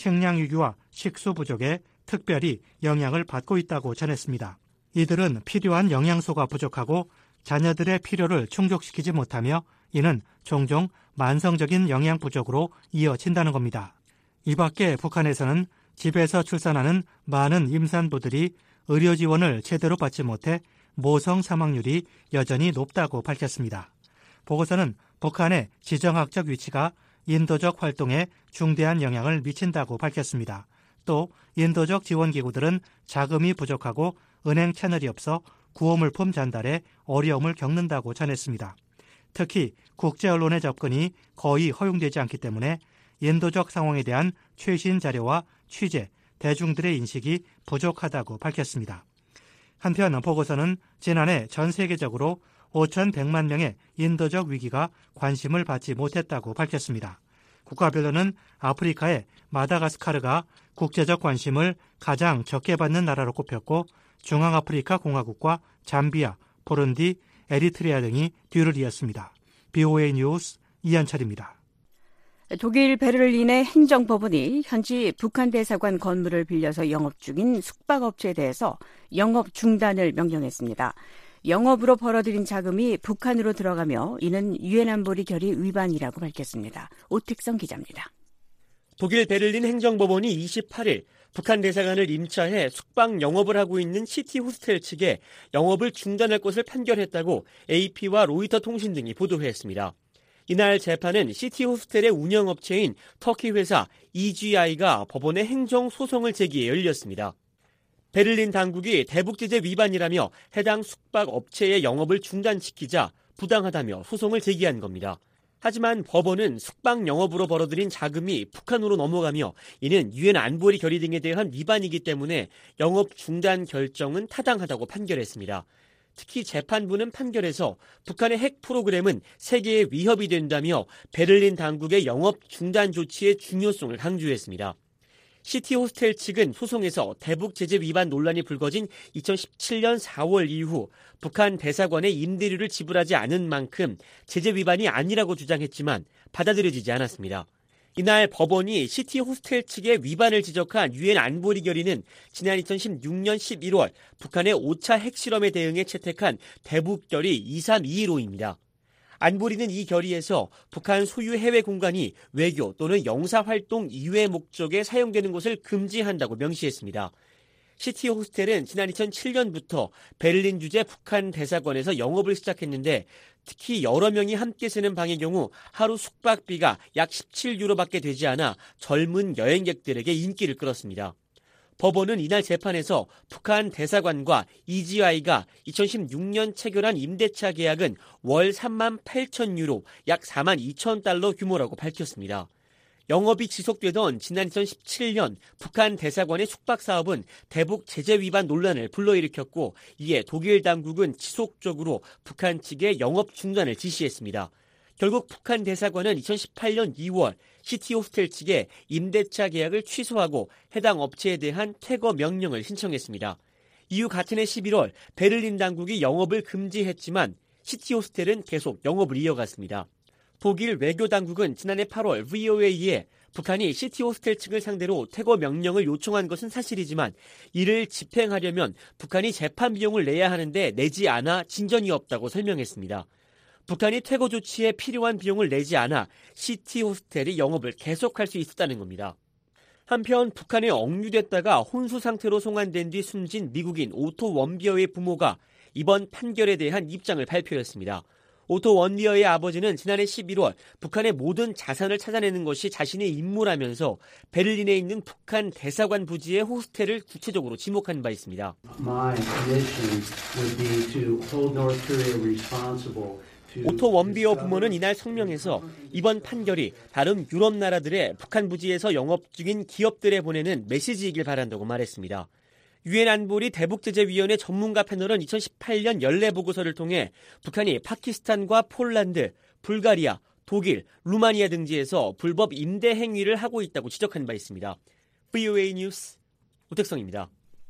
식량위기와 식수 부족에 특별히 영향을 받고 있다고 전했습니다. 이들은 필요한 영양소가 부족하고 자녀들의 필요를 충족시키지 못하며 이는 종종 만성적인 영양 부족으로 이어진다는 겁니다. 이 밖에 북한에서는 집에서 출산하는 많은 임산부들이 의료 지원을 제대로 받지 못해 모성 사망률이 여전히 높다고 밝혔습니다. 보고서는 북한의 지정학적 위치가 인도적 활동에 중대한 영향을 미친다고 밝혔습니다. 또 인도적 지원기구들은 자금이 부족하고 은행 채널이 없어 구호물품 전달에 어려움을 겪는다고 전했습니다. 특히 국제 언론의 접근이 거의 허용되지 않기 때문에 인도적 상황에 대한 최신 자료와 취재, 대중들의 인식이 부족하다고 밝혔습니다. 한편 보고서는 지난해 전 세계적으로 5,100만 명의 인도적 위기가 관심을 받지 못했다고 밝혔습니다. 국가별로는 아프리카의 마다가스카르가 국제적 관심을 가장 적게 받는 나라로 꼽혔고 중앙아프리카 공화국과 잠비아, 부룬디, 에리트리아 등이 뒤를 이었습니다. BOA 뉴스 이한철입니다. 독일 베를린의 행정법원이 현지 북한 대사관 건물을 빌려서 영업 중인 숙박업체에 대해서 영업 중단을 명령했습니다. 영업으로 벌어들인 자금이 북한으로 들어가며 이는 유엔 안보리 결의 위반이라고 밝혔습니다. 오택성 기자입니다. 독일 베를린 행정법원이 28일 북한 대사관을 임차해 숙박 영업을 하고 있는 시티 호스텔 측에 영업을 중단할 것을 판결했다고 AP와 로이터 통신 등이 보도했습니다. 이날 재판은 시티 호스텔의 운영업체인 터키 회사 EGI가 법원에 행정소송을 제기해 열렸습니다. 베를린 당국이 대북제재 위반이라며 해당 숙박업체의 영업을 중단시키자 부당하다며 소송을 제기한 겁니다. 하지만 법원은 숙박 영업으로 벌어들인 자금이 북한으로 넘어가며 이는 유엔 안보리 결의 등에 대한 위반이기 때문에 영업 중단 결정은 타당하다고 판결했습니다. 특히 재판부는 판결에서 북한의 핵 프로그램은 세계에 위협이 된다며 베를린 당국의 영업 중단 조치의 중요성을 강조했습니다. 시티호스텔 측은 소송에서 대북 제재 위반 논란이 불거진 2017년 4월 이후 북한 대사관에 임대료를 지불하지 않은 만큼 제재 위반이 아니라고 주장했지만 받아들여지지 않았습니다. 이날 법원이 시티호스텔 측의 위반을 지적한 유엔 안보리 결의는 지난 2016년 11월 북한의 5차 핵실험에 대응해 채택한 대북결의 2325입니다. 안보리는 이 결의에서 북한 소유 해외 공간이 외교 또는 영사활동 이외 목적에 사용되는 것을 금지한다고 명시했습니다. 시티호스텔은 지난 2007년부터 베를린 주재 북한 대사관에서 영업을 시작했는데 특히 여러 명이 함께 쓰는 방의 경우 하루 숙박비가 약 17유로밖에 되지 않아 젊은 여행객들에게 인기를 끌었습니다. 법원은 이날 재판에서 북한 대사관과 EGI가 2016년 체결한 임대차 계약은 월 3만 8천 유로, 약 4만 2천 달러 규모라고 밝혔습니다. 영업이 지속되던 지난 2017년 북한 대사관의 숙박 사업은 대북 제재 위반 논란을 불러일으켰고 이에 독일 당국은 지속적으로 북한 측에 영업 중단을 지시했습니다. 결국 북한 대사관은 2018년 2월 시티호스텔 측에 임대차 계약을 취소하고 해당 업체에 대한 퇴거 명령을 신청했습니다. 이후 같은 해 11월 베를린 당국이 영업을 금지했지만 시티호스텔은 계속 영업을 이어갔습니다. 독일 외교당국은 지난해 8월 VOA에 북한이 시티호스텔 측을 상대로 퇴거 명령을 요청한 것은 사실이지만 이를 집행하려면 북한이 재판 비용을 내야 하는데 내지 않아 진전이 없다고 설명했습니다. 북한이 퇴거 조치에 필요한 비용을 내지 않아 시티호스텔이 영업을 계속할 수 있었다는 겁니다. 한편 북한에 억류됐다가 혼수 상태로 송환된 뒤 숨진 미국인 오토 원비어의 부모가 이번 판결에 대한 입장을 발표했습니다. 오토 원비어의 아버지는 지난해 11월 북한의 모든 자산을 찾아내는 것이 자신의 임무라면서 베를린에 있는 북한 대사관 부지의 호스텔을 구체적으로 지목한 바 있습니다. 오토 원비어 부모는 이날 성명에서 이번 판결이 다른 유럽 나라들의 북한 부지에서 영업 중인 기업들에 보내는 메시지이길 바란다고 말했습니다. 유엔 안보리 대북제재위원회 전문가 패널은 2018년 연례 보고서를 통해 북한이 파키스탄과 폴란드, 불가리아, 독일, 루마니아 등지에서 불법 임대 행위를 하고 있다고 지적한 바 있습니다. VOA 뉴스 오택성입니다.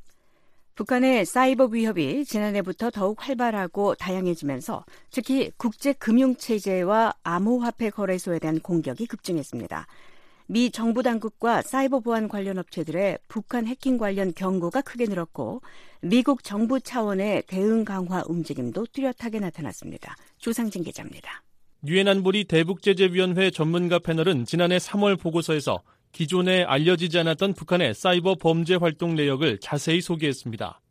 북한의 사이버 위협이 지난해부터 더욱 활발하고 다양해지면서 특히 국제금융체제와 암호화폐 거래소에 대한 공격이 급증했습니다. 미 정부 당국과 사이버 보안 관련 업체들의 북한 해킹 관련 경고가 크게 늘었고 미국 정부 차원의 대응 강화 움직임도 뚜렷하게 나타났습니다. 조상진 기자입니다. 유엔 안보리 대북제재위원회 전문가 패널은 지난해 3월 보고서에서 기존에 알려지지 않았던 북한의 사이버 범죄 활동 내역을 자세히 소개했습니다.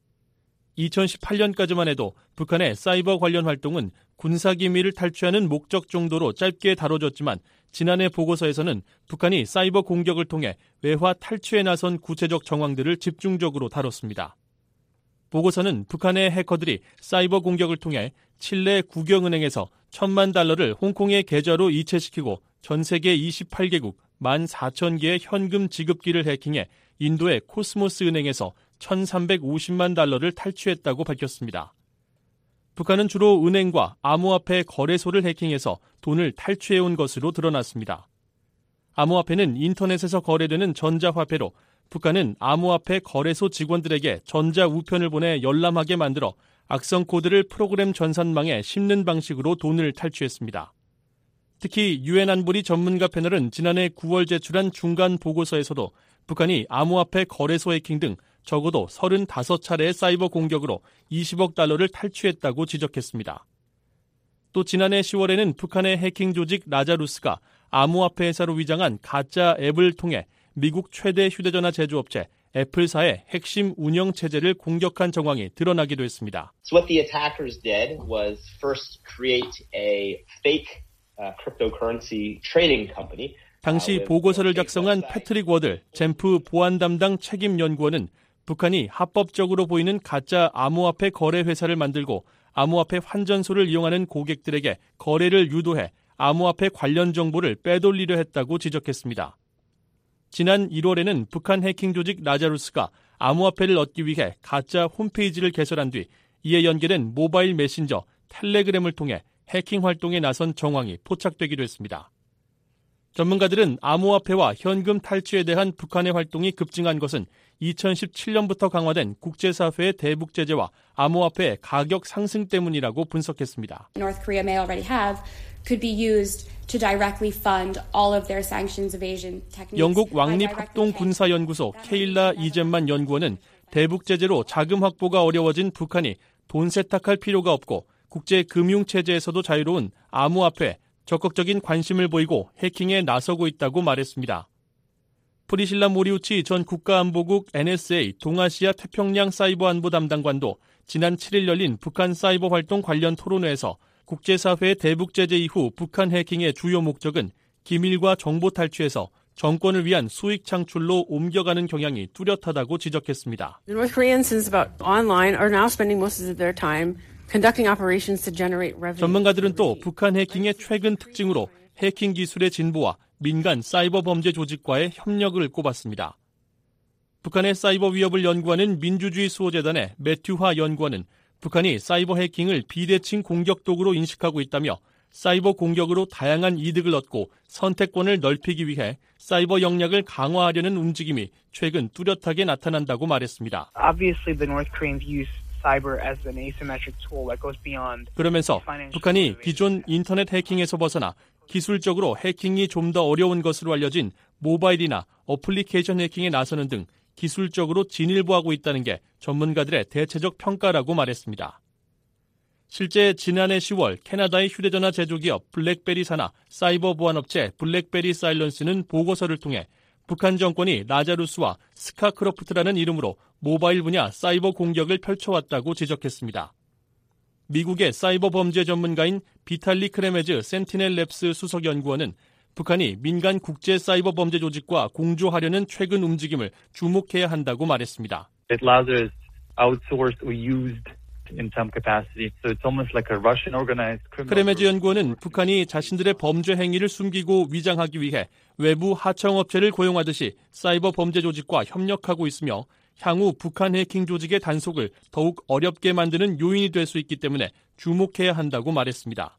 2018년까지만 해도 북한의 사이버 관련 활동은 군사기밀을 탈취하는 목적 정도로 짧게 다뤄졌지만 지난해 보고서에서는 북한이 사이버 공격을 통해 외화 탈취에 나선 구체적 정황들을 집중적으로 다뤘습니다. 보고서는 북한의 해커들이 사이버 공격을 통해 칠레 국영은행에서 1,000만 달러를 홍콩의 계좌로 이체시키고 전 세계 28개국 14,000개의 현금 지급기를 해킹해 인도의 코스모스 은행에서 1,350만 달러를 탈취했다고 밝혔습니다. 북한은 주로 은행과 암호화폐 거래소를 해킹해서 돈을 탈취해온 것으로 드러났습니다. 암호화폐는 인터넷에서 거래되는 전자화폐로 북한은 암호화폐 거래소 직원들에게 전자우편을 보내 열람하게 만들어 악성 코드를 프로그램 전산망에 심는 방식으로 돈을 탈취했습니다. 특히 유엔 안보리 전문가 패널은 지난해 9월 제출한 중간 보고서에서도 북한이 암호화폐 거래소 해킹 등 적어도 35차례의 사이버 공격으로 20억 달러를 탈취했다고 지적했습니다. 또 지난해 10월에는 북한의 해킹 조직 라자루스가 암호화폐 회사로 위장한 가짜 앱을 통해 미국 최대 휴대전화 제조업체 애플사의 핵심 운영 체제를 공격한 정황이 드러나기도 했습니다. So what the attackers did was first create a fake cryptocurrency trading company. 당시 보고서를 작성한 패트릭 워들 젠프 보안 담당 책임 연구원은 북한이 합법적으로 보이는 가짜 암호화폐 거래 회사를 만들고 암호화폐 환전소를 이용하는 고객들에게 거래를 유도해 암호화폐 관련 정보를 빼돌리려 했다고 지적했습니다. 지난 1월에는 북한 해킹 조직 라자루스가 암호화폐를 얻기 위해 가짜 홈페이지를 개설한 뒤 이에 연계된 모바일 메신저 텔레그램을 통해 해킹 활동에 나선 정황이 포착되기도 했습니다. 전문가들은 암호화폐와 현금 탈취에 대한 북한의 활동이 급증한 것은 2017년부터 강화된 국제사회의 대북 제재와 암호화폐 가격 상승 때문이라고 분석했습니다. North Korea may already have could be used to directly fund all of their sanctions evasion techniques. 영국 왕립합동군사연구소 케일라 이젠만 연구원은 대북 제재로 자금 확보가 어려워진 북한이 돈 세탁할 필요가 없고 국제 금융 체제에서도 자유로운 암호화폐 적극적인 관심을 보이고 해킹에 나서고 있다고 말했습니다. 프리실라 모리우치 전 국가안보국 NSA 동아시아 태평양 사이버안보 담당관도 지난 7일 열린 북한 사이버 활동 관련 토론회에서 국제사회의 대북 제재 이후 북한 해킹의 주요 목적은 기밀과 정보 탈취에서 정권을 위한 수익 창출로 옮겨가는 경향이 뚜렷하다고 지적했습니다. The North Koreans, since about online, are now spending most of their time conducting operations to generate revenue. 전문가들은 또 북한 해킹의 최근 특징으로 해킹 기술의 진보와 민간 사이버 범죄 조직과의 협력을 꼽았습니다. 북한의 사이버 위협을 연구하는 민주주의 수호재단의 매튜화 연구원은 북한이 사이버 해킹을 비대칭 공격 도구로 인식하고 있다며 사이버 공격으로 다양한 이득을 얻고 선택권을 넓히기 위해 사이버 역량을 강화하려는 움직임이 최근 뚜렷하게 나타난다고 말했습니다. Obviously, the North Koreans use cyber as an asymmetric tool that goes beyond. 그러면서 북한이 기존 인터넷 해킹에서 벗어나 기술적으로 해킹이 좀 더 어려운 것으로 알려진 모바일이나 어플리케이션 해킹에 나서는 등 기술적으로 진일보하고 있다는 게 전문가들의 대체적 평가라고 말했습니다. 실제 지난해 10월 캐나다의 휴대전화 제조기업 블랙베리 산하 사이버 보안업체 블랙베리 사일런스는 보고서를 통해 북한 정권이 라자루스와 스카크로프트라는 이름으로 모바일 분야 사이버 공격을 펼쳐왔다고 지적했습니다. 미국의 사이버 범죄 전문가인 비탈리 크레메즈 센티넬 랩스 수석연구원은 북한이 민간 국제 사이버 범죄 조직과 공조하려는 최근 움직임을 주목해야 한다고 말했습니다. It allows us outsourced or used in some capacity. So it's almost like a Russian organized criminal. 크레메즈 연구원은 북한이 자신들의 범죄 행위를 숨기고 위장하기 위해 외부 하청업체를 고용하듯이 사이버 범죄 조직과 협력하고 있으며 향후 북한 해킹 조직의 단속을 더욱 어렵게 만드는 요인이 될 수 있기 때문에 주목해야 한다고 말했습니다.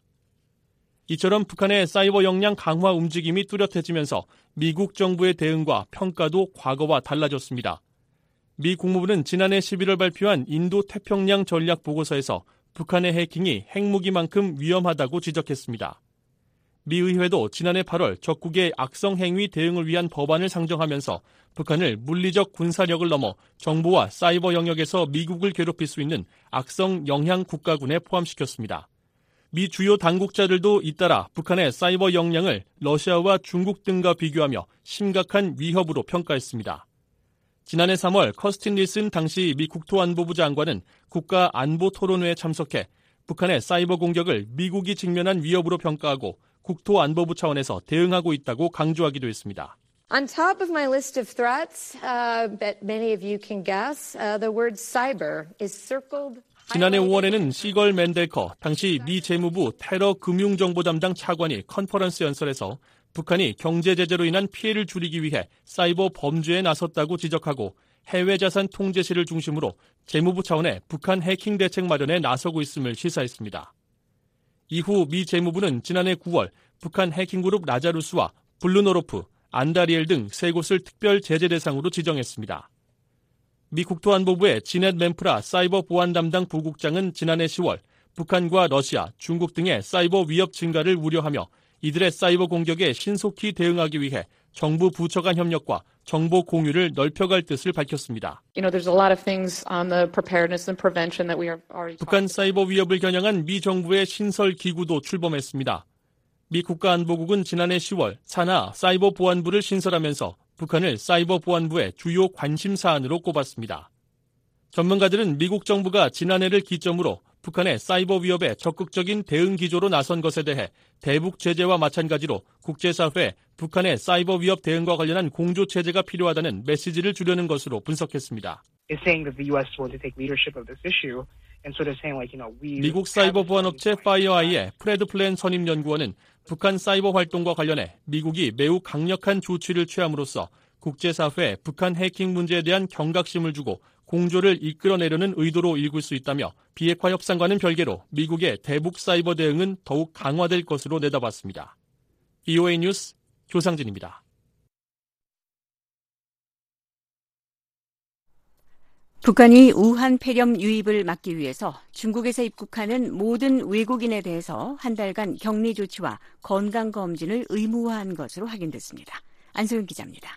이처럼 북한의 사이버 역량 강화 움직임이 뚜렷해지면서 미국 정부의 대응과 평가도 과거와 달라졌습니다. 미 국무부는 지난해 11월 발표한 인도 태평양 전략 보고서에서 북한의 해킹이 핵무기만큼 위험하다고 지적했습니다. 미 의회도 지난해 8월 적국의 악성 행위 대응을 위한 법안을 상정하면서 북한을 물리적 군사력을 넘어 정보와 사이버 영역에서 미국을 괴롭힐 수 있는 악성 영향 국가군에 포함시켰습니다. 미 주요 당국자들도 잇따라 북한의 사이버 역량을 러시아와 중국 등과 비교하며 심각한 위협으로 평가했습니다. 지난해 3월 커스틴 닐슨 당시 미 국토안보부 장관은 국가안보토론회에 참석해 북한의 사이버 공격을 미국이 직면한 위협으로 평가하고 국토안보부 차원에서 대응하고 있다고 강조하기도 했습니다. On top of my list of threats, that many of you can guess, the word cyber is circled. 지난해 5월에는 시걸 맨델커 당시 미 재무부 테러 금융정보 담당 차관이 컨퍼런스 연설에서 북한이 경제 제재로 인한 피해를 줄이기 위해 사이버 범죄에 나섰다고 지적하고 해외 자산 통제실을 중심으로 재무부 차원의 북한 해킹 대책 마련에 나서고 있음을 시사했습니다. 이후 미 재무부는 지난해 9월 북한 해킹 그룹 라자루스와 블루노로프, 안다리엘 등 세 곳을 특별 제재 대상으로 지정했습니다. 미 국토안보부의 지넷 맨프라 사이버 보안 담당 부국장은 지난해 10월 북한과 러시아, 중국 등의 사이버 위협 증가를 우려하며 이들의 사이버 공격에 신속히 대응하기 위해 정부 부처 간 협력과 정보 공유를 넓혀갈 뜻을 밝혔습니다. 북한 사이버 위협을 겨냥한 미 정부의 신설 기구도 출범했습니다. 미 국가안보국은 지난해 10월 산하 사이버 보안부를 신설하면서 북한을 사이버 보안부의 주요 관심 사안으로 꼽았습니다. 전문가들은 미국 정부가 지난해를 기점으로 북한의 사이버 위협에 적극적인 대응 기조로 나선 것에 대해 대북 제재와 마찬가지로 국제사회에 북한의 사이버 위협 대응과 관련한 공조 체제가 필요하다는 메시지를 주려는 것으로 분석했습니다. 미국 사이버 보안업체 파이어아이의 프레드 플랜 선임 연구원은 북한 사이버 활동과 관련해 미국이 매우 강력한 조치를 취함으로써 국제사회에 북한 해킹 문제에 대한 경각심을 주고 공조를 이끌어내려는 의도로 읽을 수 있다며 비핵화 협상과는 별개로 미국의 대북 사이버 대응은 더욱 강화될 것으로 내다봤습니다. VOA 뉴스 조상진입니다. 북한이 우한 폐렴 유입을 막기 위해서 중국에서 입국하는 모든 외국인에 대해서 한 달간 격리 조치와 건강검진을 의무화한 것으로 확인됐습니다. 안소영 기자입니다.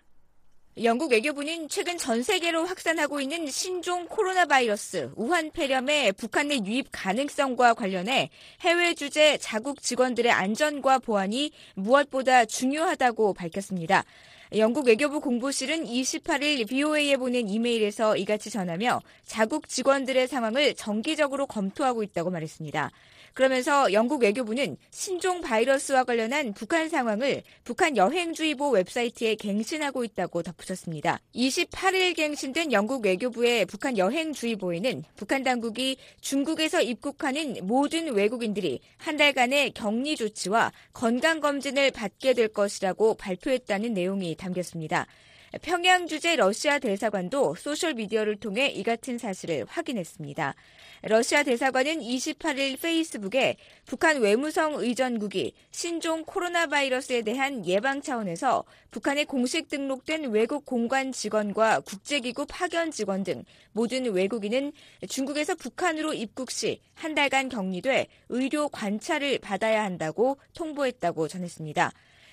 영국 외교부는 최근 전 세계로 확산하고 있는 신종 코로나 바이러스 우한 폐렴의 북한 내 유입 가능성과 관련해 해외 주재 자국 직원들의 안전과 보안이 무엇보다 중요하다고 밝혔습니다. 영국 외교부 공보실은 28일 VOA에 보낸 이메일에서 이같이 전하며 자국 직원들의 상황을 정기적으로 검토하고 있다고 말했습니다. 그러면서 영국 외교부는 신종 바이러스와 관련한 북한 상황을 북한 여행주의보 웹사이트에 갱신하고 있다고 덧붙였습니다. 28일 갱신된 영국 외교부의 북한 여행주의보에는 북한 당국이 중국에서 입국하는 모든 외국인들이 한 달간의 격리 조치와 건강검진을 받게 될 것이라고 발표했다는 내용이 담겼습니다. 평양 주재 러시아 대사관도 소셜미디어를 통해 이 같은 사실을 확인했습니다. 러시아 대사관은 28일 페이스북에 북한 외무성 의전국이 신종 코로나 바이러스에 대한 예방 차원에서 북한에 공식 등록된 외국 공관 직원과 국제기구 파견 직원 등 모든 외국인은 중국에서 북한으로 입국 시 한 달간 격리돼 의료 관찰을 받아야 한다고 통보했다고 전했습니다.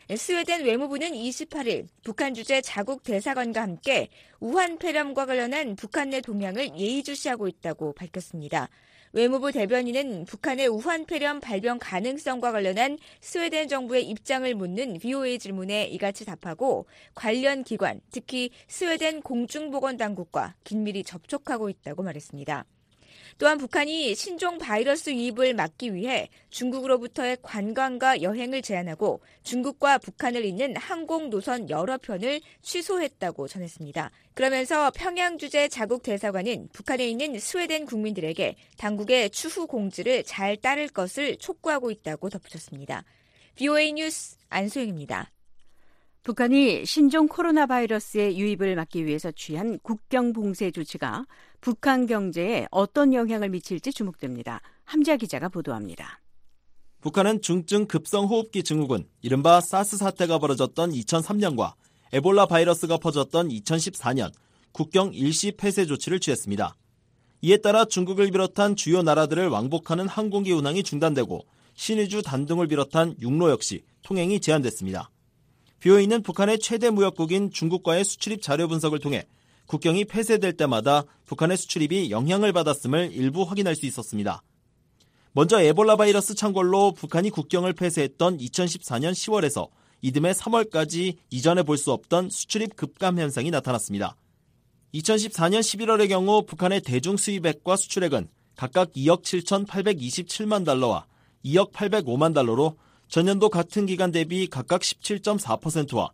스웨덴 외무부는 28일 북한 주재 자국 대사관과 함께 우한 폐렴과 관련한 북한 내 동향을 예의주시하고 있다고 밝혔습니다. 외무부 대변인은 북한의 우한 폐렴 발병 가능성과 관련한 스웨덴 정부의 입장을 묻는 VOA 질문에 이같이 답하고 관련 기관, 특히 스웨덴 공중보건당국과 긴밀히 접촉하고 있다고 말했습니다. 또한 북한이 신종 바이러스 유입을 막기 위해 중국으로부터의 관광과 여행을 제한하고 중국과 북한을 잇는 항공 노선 여러 편을 취소했다고 전했습니다. 그러면서 평양 주재 자국 대사관은 북한에 있는 스웨덴 국민들에게 당국의 추후 공지를 잘 따를 것을 촉구하고 있다고 덧붙였습니다. VOA 뉴스 안소영입니다. 북한이 신종 코로나 바이러스의 유입을 막기 위해서 취한 국경 봉쇄 조치가 북한 경제에 어떤 영향을 미칠지 주목됩니다. 함지아 기자가 보도합니다. 북한은 중증 급성 호흡기 증후군, 이른바 사스 사태가 벌어졌던 2003년과 에볼라 바이러스가 퍼졌던 2014년 국경 일시 폐쇄 조치를 취했습니다. 이에 따라 중국을 비롯한 주요 나라들을 왕복하는 항공기 운항이 중단되고 신의주 단둥을 비롯한 육로 역시 통행이 제한됐습니다. BOA는 북한의 최대 무역국인 중국과의 수출입 자료 분석을 통해 국경이 폐쇄될 때마다 북한의 수출입이 영향을 받았음을 일부 확인할 수 있었습니다. 먼저 에볼라 바이러스 창궐로 북한이 국경을 폐쇄했던 2014년 10월에서 이듬해 3월까지 이전에 볼 수 없던 수출입 급감 현상이 나타났습니다. 2014년 11월의 경우 북한의 대중 수입액과 수출액은 각각 2억 7,827만 달러와 2억 805만 달러로 전년도 같은 기간 대비 각각 17.4%와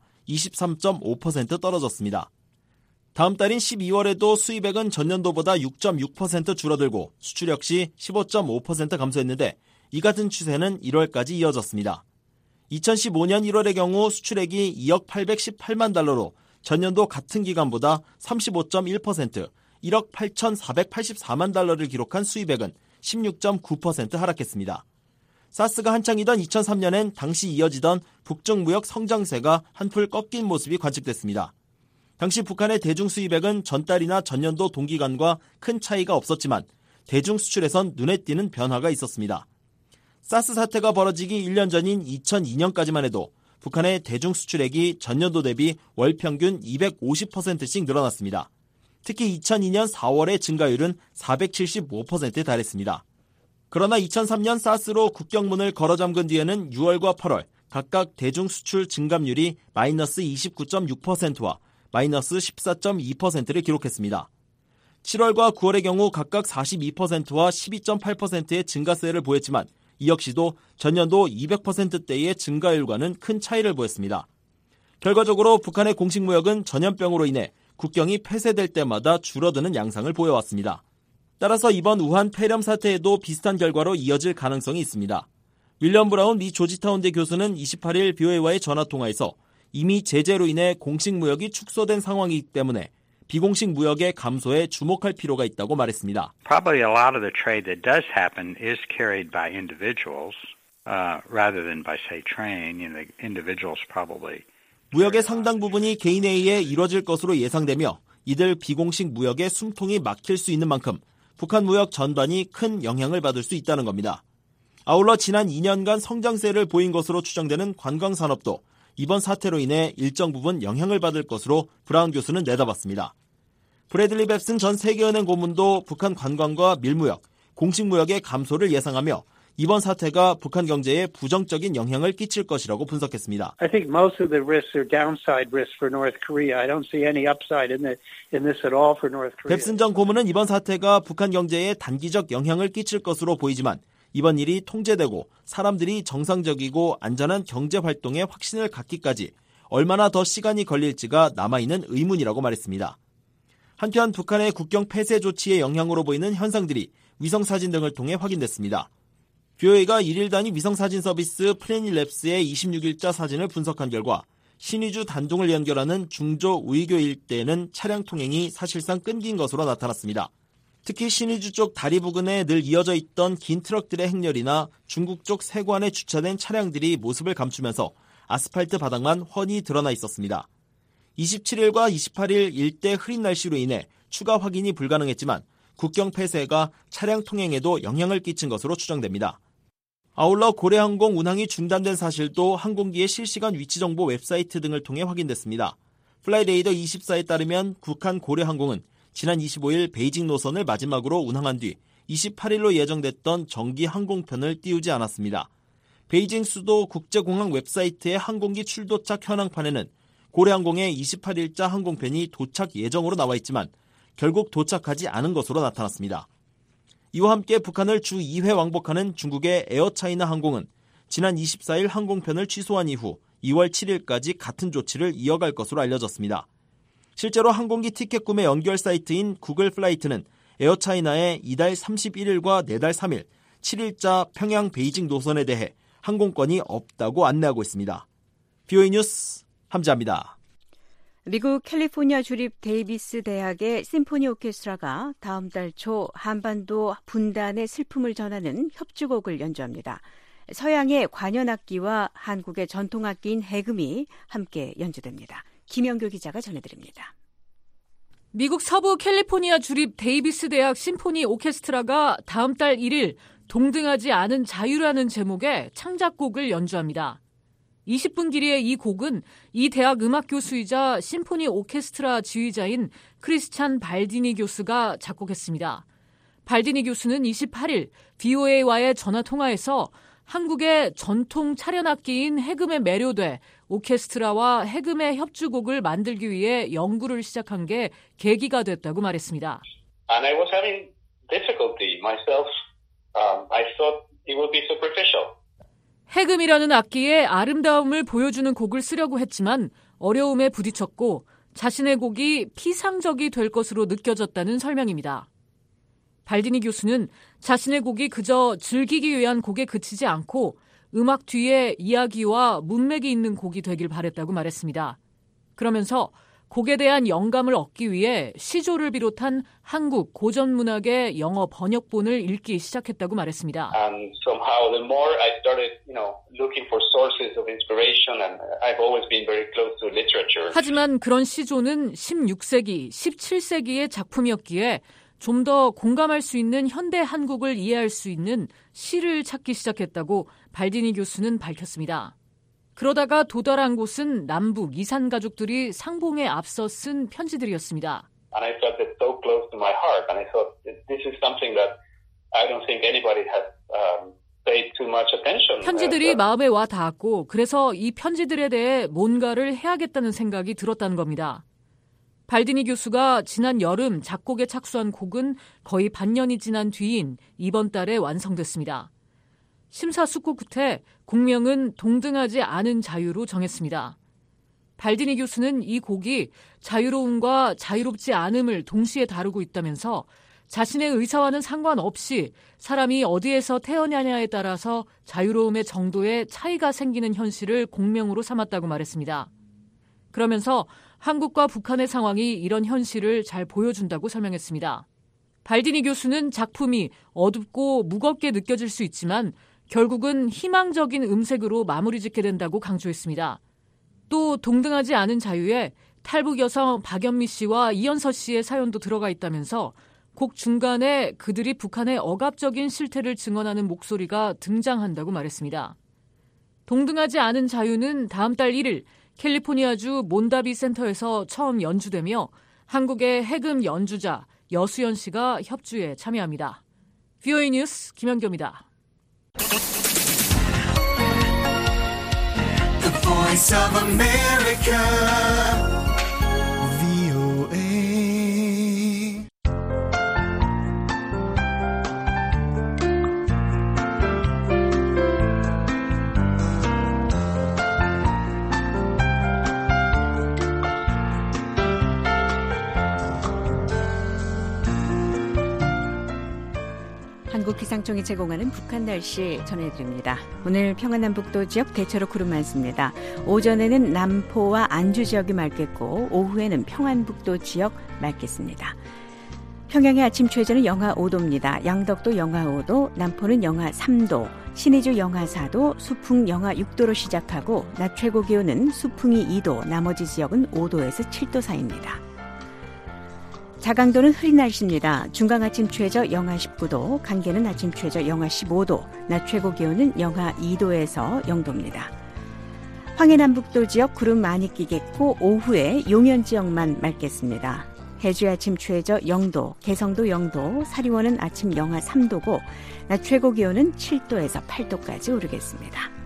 23.5% 떨어졌습니다. 다음 달인 12월에도 수입액은 전년도보다 6.6% 줄어들고 수출 역시 15.5% 감소했는데 이 같은 추세는 1월까지 이어졌습니다. 2015년 1월의 경우 수출액이 2억 818만 달러로 전년도 같은 기간보다 35.1%, 1억 8,484만 달러를 기록한 수입액은 16.9% 하락했습니다. 사스가 한창이던 2003년엔 당시 이어지던 북중 무역 성장세가 한풀 꺾인 모습이 관측됐습니다. 당시 북한의 대중 수입액은 전달이나 전년도 동기간과 큰 차이가 없었지만 대중 수출에선 눈에 띄는 변화가 있었습니다. 사스 사태가 벌어지기 1년 전인 2002년까지만 해도 북한의 대중 수출액이 전년도 대비 월 평균 250%씩 늘어났습니다. 특히 2002년 4월의 증가율은 475%에 달했습니다. 그러나 2003년 사스로 국경문을 걸어 잠근 뒤에는 6월과 8월 각각 대중 수출 증감률이 마이너스 29.6%와 마이너스 14.2%를 기록했습니다. 7월과 9월의 경우 각각 42%와 12.8%의 증가세를 보였지만 이 역시도 전년도 200%대의 증가율과는 큰 차이를 보였습니다. 결과적으로 북한의 공식 무역은 전염병으로 인해 국경이 폐쇄될 때마다 줄어드는 양상을 보여왔습니다. 따라서 이번 우한 폐렴 사태에도 비슷한 결과로 이어질 가능성이 있습니다. 윌리엄 브라운 미 조지타운대 교수는 28일 BOA와의 전화통화에서 이미 제재로 인해 공식 무역이 축소된 상황이기 때문에 비공식 무역의 감소에 주목할 필요가 있다고 말했습니다. Probably a lot of the trade that does happen is carried by individuals rather than by, say, train. You know, the individuals probably 무역의 상당 부분이 개인에 의해 이뤄질 것으로 예상되며 이들 비공식 무역의 숨통이 막힐 수 있는 만큼 북한 무역 전반이 큰 영향을 받을 수 있다는 겁니다. 아울러 지난 2년간 성장세를 보인 것으로 추정되는 관광산업도 이번 사태로 인해 일정 부분 영향을 받을 것으로 브라운 교수는 내다봤습니다. 브래들리 뱁슨 전 세계은행 고문도 북한 관광과 밀무역, 공식무역의 감소를 예상하며 이번 사태가 북한 경제에 부정적인 영향을 끼칠 것이라고 분석했습니다. I think most of the risks are downside risks for North Korea. I don't see any upside in this at all for North Korea. 뱁슨 전 고문은 이번 사태가 북한 경제에 단기적 영향을 끼칠 것으로 보이지만 이번 일이 통제되고 사람들이 정상적이고 안전한 경제 활동에 확신을 갖기까지 얼마나 더 시간이 걸릴지가 남아있는 의문이라고 말했습니다. 한편 북한의 국경 폐쇄 조치의 영향으로 보이는 현상들이 위성사진 등을 통해 확인됐습니다. BOA가 1일 단위 위성사진 서비스 플래닛랩스의 26일자 사진을 분석한 결과 신의주 단종을 연결하는 중조 우이교 일대에는 차량 통행이 사실상 끊긴 것으로 나타났습니다. 특히 신의주 쪽 다리 부근에 늘 이어져 있던 긴 트럭들의 행렬이나 중국 쪽 세관에 주차된 차량들이 모습을 감추면서 아스팔트 바닥만 훤히 드러나 있었습니다. 27일과 28일 일대 흐린 날씨로 인해 추가 확인이 불가능했지만 국경 폐쇄가 차량 통행에도 영향을 끼친 것으로 추정됩니다. 아울러 고래항공 운항이 중단된 사실도 항공기의 실시간 위치 정보 웹사이트 등을 통해 확인됐습니다. 플라이레이더 24에 따르면 북한 고래항공은 지난 25일 베이징 노선을 마지막으로 운항한 뒤 28일로 예정됐던 정기 항공편을 띄우지 않았습니다. 베이징 수도 국제공항 웹사이트의 항공기 출도착 현황판에는 고래항공의 28일자 항공편이 도착 예정으로 나와 있지만 결국 도착하지 않은 것으로 나타났습니다. 이와 함께 북한을 주 2회 왕복하는 중국의 에어차이나 항공은 지난 24일 항공편을 취소한 이후 2월 7일까지 같은 조치를 이어갈 것으로 알려졌습니다. 실제로 항공기 티켓 구매 연결 사이트인 구글 플라이트는 에어차이나의 이달 31일과 내달 3일, 7일자 평양 베이징 노선에 대해 항공권이 없다고 안내하고 있습니다. BOA 뉴스 함지아입니다. 미국 캘리포니아 주립 데이비스 대학의 심포니 오케스트라가 다음 달 초 한반도 분단의 슬픔을 전하는 협주곡을 연주합니다. 서양의 관현악기와 한국의 전통악기인 해금이 함께 연주됩니다. 김영교 기자가 전해드립니다. 미국 서부 캘리포니아 주립 데이비스 대학 심포니 오케스트라가 다음 달 1일 동등하지 않은 자유라는 제목의 창작곡을 연주합니다. 20분 길이의 이 곡은 이 대학 음악 교수이자 심포니 오케스트라 지휘자인 크리스찬 발디니 교수가 작곡했습니다. 발디니 교수는 28일 BOA와의 전화통화에서 한국의 전통 차련악기인 해금에 매료돼 오케스트라와 해금의 협주곡을 만들기 위해 연구를 시작한 게 계기가 됐다고 말했습니다. And I was having difficulty myself. I thought it would be superficial. 해금이라는 악기의 아름다움을 보여주는 곡을 쓰려고 했지만 어려움에 부딪혔고 자신의 곡이 피상적이 될 것으로 느껴졌다는 설명입니다. 발디니 교수는 자신의 곡이 그저 즐기기 위한 곡에 그치지 않고 음악 뒤에 이야기와 문맥이 있는 곡이 되길 바랬다고 말했습니다. 그러면서 곡에 대한 영감을 얻기 위해 시조를 비롯한 한국 고전 문학의 영어 번역본을 읽기 시작했다고 말했습니다. And somehow the more I started, looking for sources of inspiration, and I've always been very close to literature. 하지만 그런 시조는 16세기, 17세기의 작품이었기에 좀 더 공감할 수 있는 현대 한국을 이해할 수 있는 시를 찾기 시작했다고 발디니 교수는 밝혔습니다. 그러다가 도달한 곳은 남북 이산 가족들이 상봉에 앞서 쓴 편지들이었습니다. And I felt it so close to my heart, and I thought this is something that I don't think anybody has paid too much attention. 편지들이 마음에 와 닿았고 그래서 이 편지들에 대해 뭔가를 해야겠다는 생각이 들었다는 겁니다. 발디니 교수가 지난 여름 작곡에 착수한 곡은 거의 반년이 지난 뒤인 이번 달에 완성됐습니다. 심사숙고 끝에 곡명은 동등하지 않은 자유로 정했습니다. 발디니 교수는 이 곡이 자유로움과 자유롭지 않음을 동시에 다루고 있다면서 자신의 의사와는 상관없이 사람이 어디에서 태어나냐에 따라서 자유로움의 정도에 차이가 생기는 현실을 곡명으로 삼았다고 말했습니다. 그러면서 한국과 북한의 상황이 이런 현실을 잘 보여준다고 설명했습니다. 발디니 교수는 작품이 어둡고 무겁게 느껴질 수 있지만 결국은 희망적인 음색으로 마무리 짓게 된다고 강조했습니다. 또 동등하지 않은 자유에 탈북 여성 박연미 씨와 이현서 씨의 사연도 들어가 있다면서 곡 중간에 그들이 북한의 억압적인 실태를 증언하는 목소리가 등장한다고 말했습니다. 동등하지 않은 자유는 다음 달 1일 캘리포니아주 몬다비 센터에서 처음 연주되며 한국의 해금 연주자 여수연 씨가 협주에 참여합니다. VOA 뉴스 김현경입니다. The Voice of America, VOA. 한국기상청이 제공하는 북한 날씨 전해드립니다. 오늘 평안남북도 지역 대체로 구름 많습니다. 오전에는 남포와 안주 지역이 맑겠고 오후에는 평안북도 지역 맑겠습니다. 평양의 아침 최저는 영하 5도입니다. 양덕도 영하 5도, 남포는 영하 3도, 신의주 영하 4도, 수풍 영하 6도로 시작하고 낮 최고 기온은 수풍이 2도, 나머지 지역은 5도에서 7도 사이입니다. 자강도는 흐린 날씨입니다. 중강 아침 최저 영하 19도, 강계는 아침 최저 영하 15도, 낮 최고 기온은 영하 2도에서 0도입니다. 황해남북도 지역 구름 많이 끼겠고 오후에 용현 지역만 맑겠습니다. 해주의 아침 최저 0도, 개성도 0도, 사리원은 아침 영하 3도고 낮 최고 기온은 7도에서 8도까지 오르겠습니다.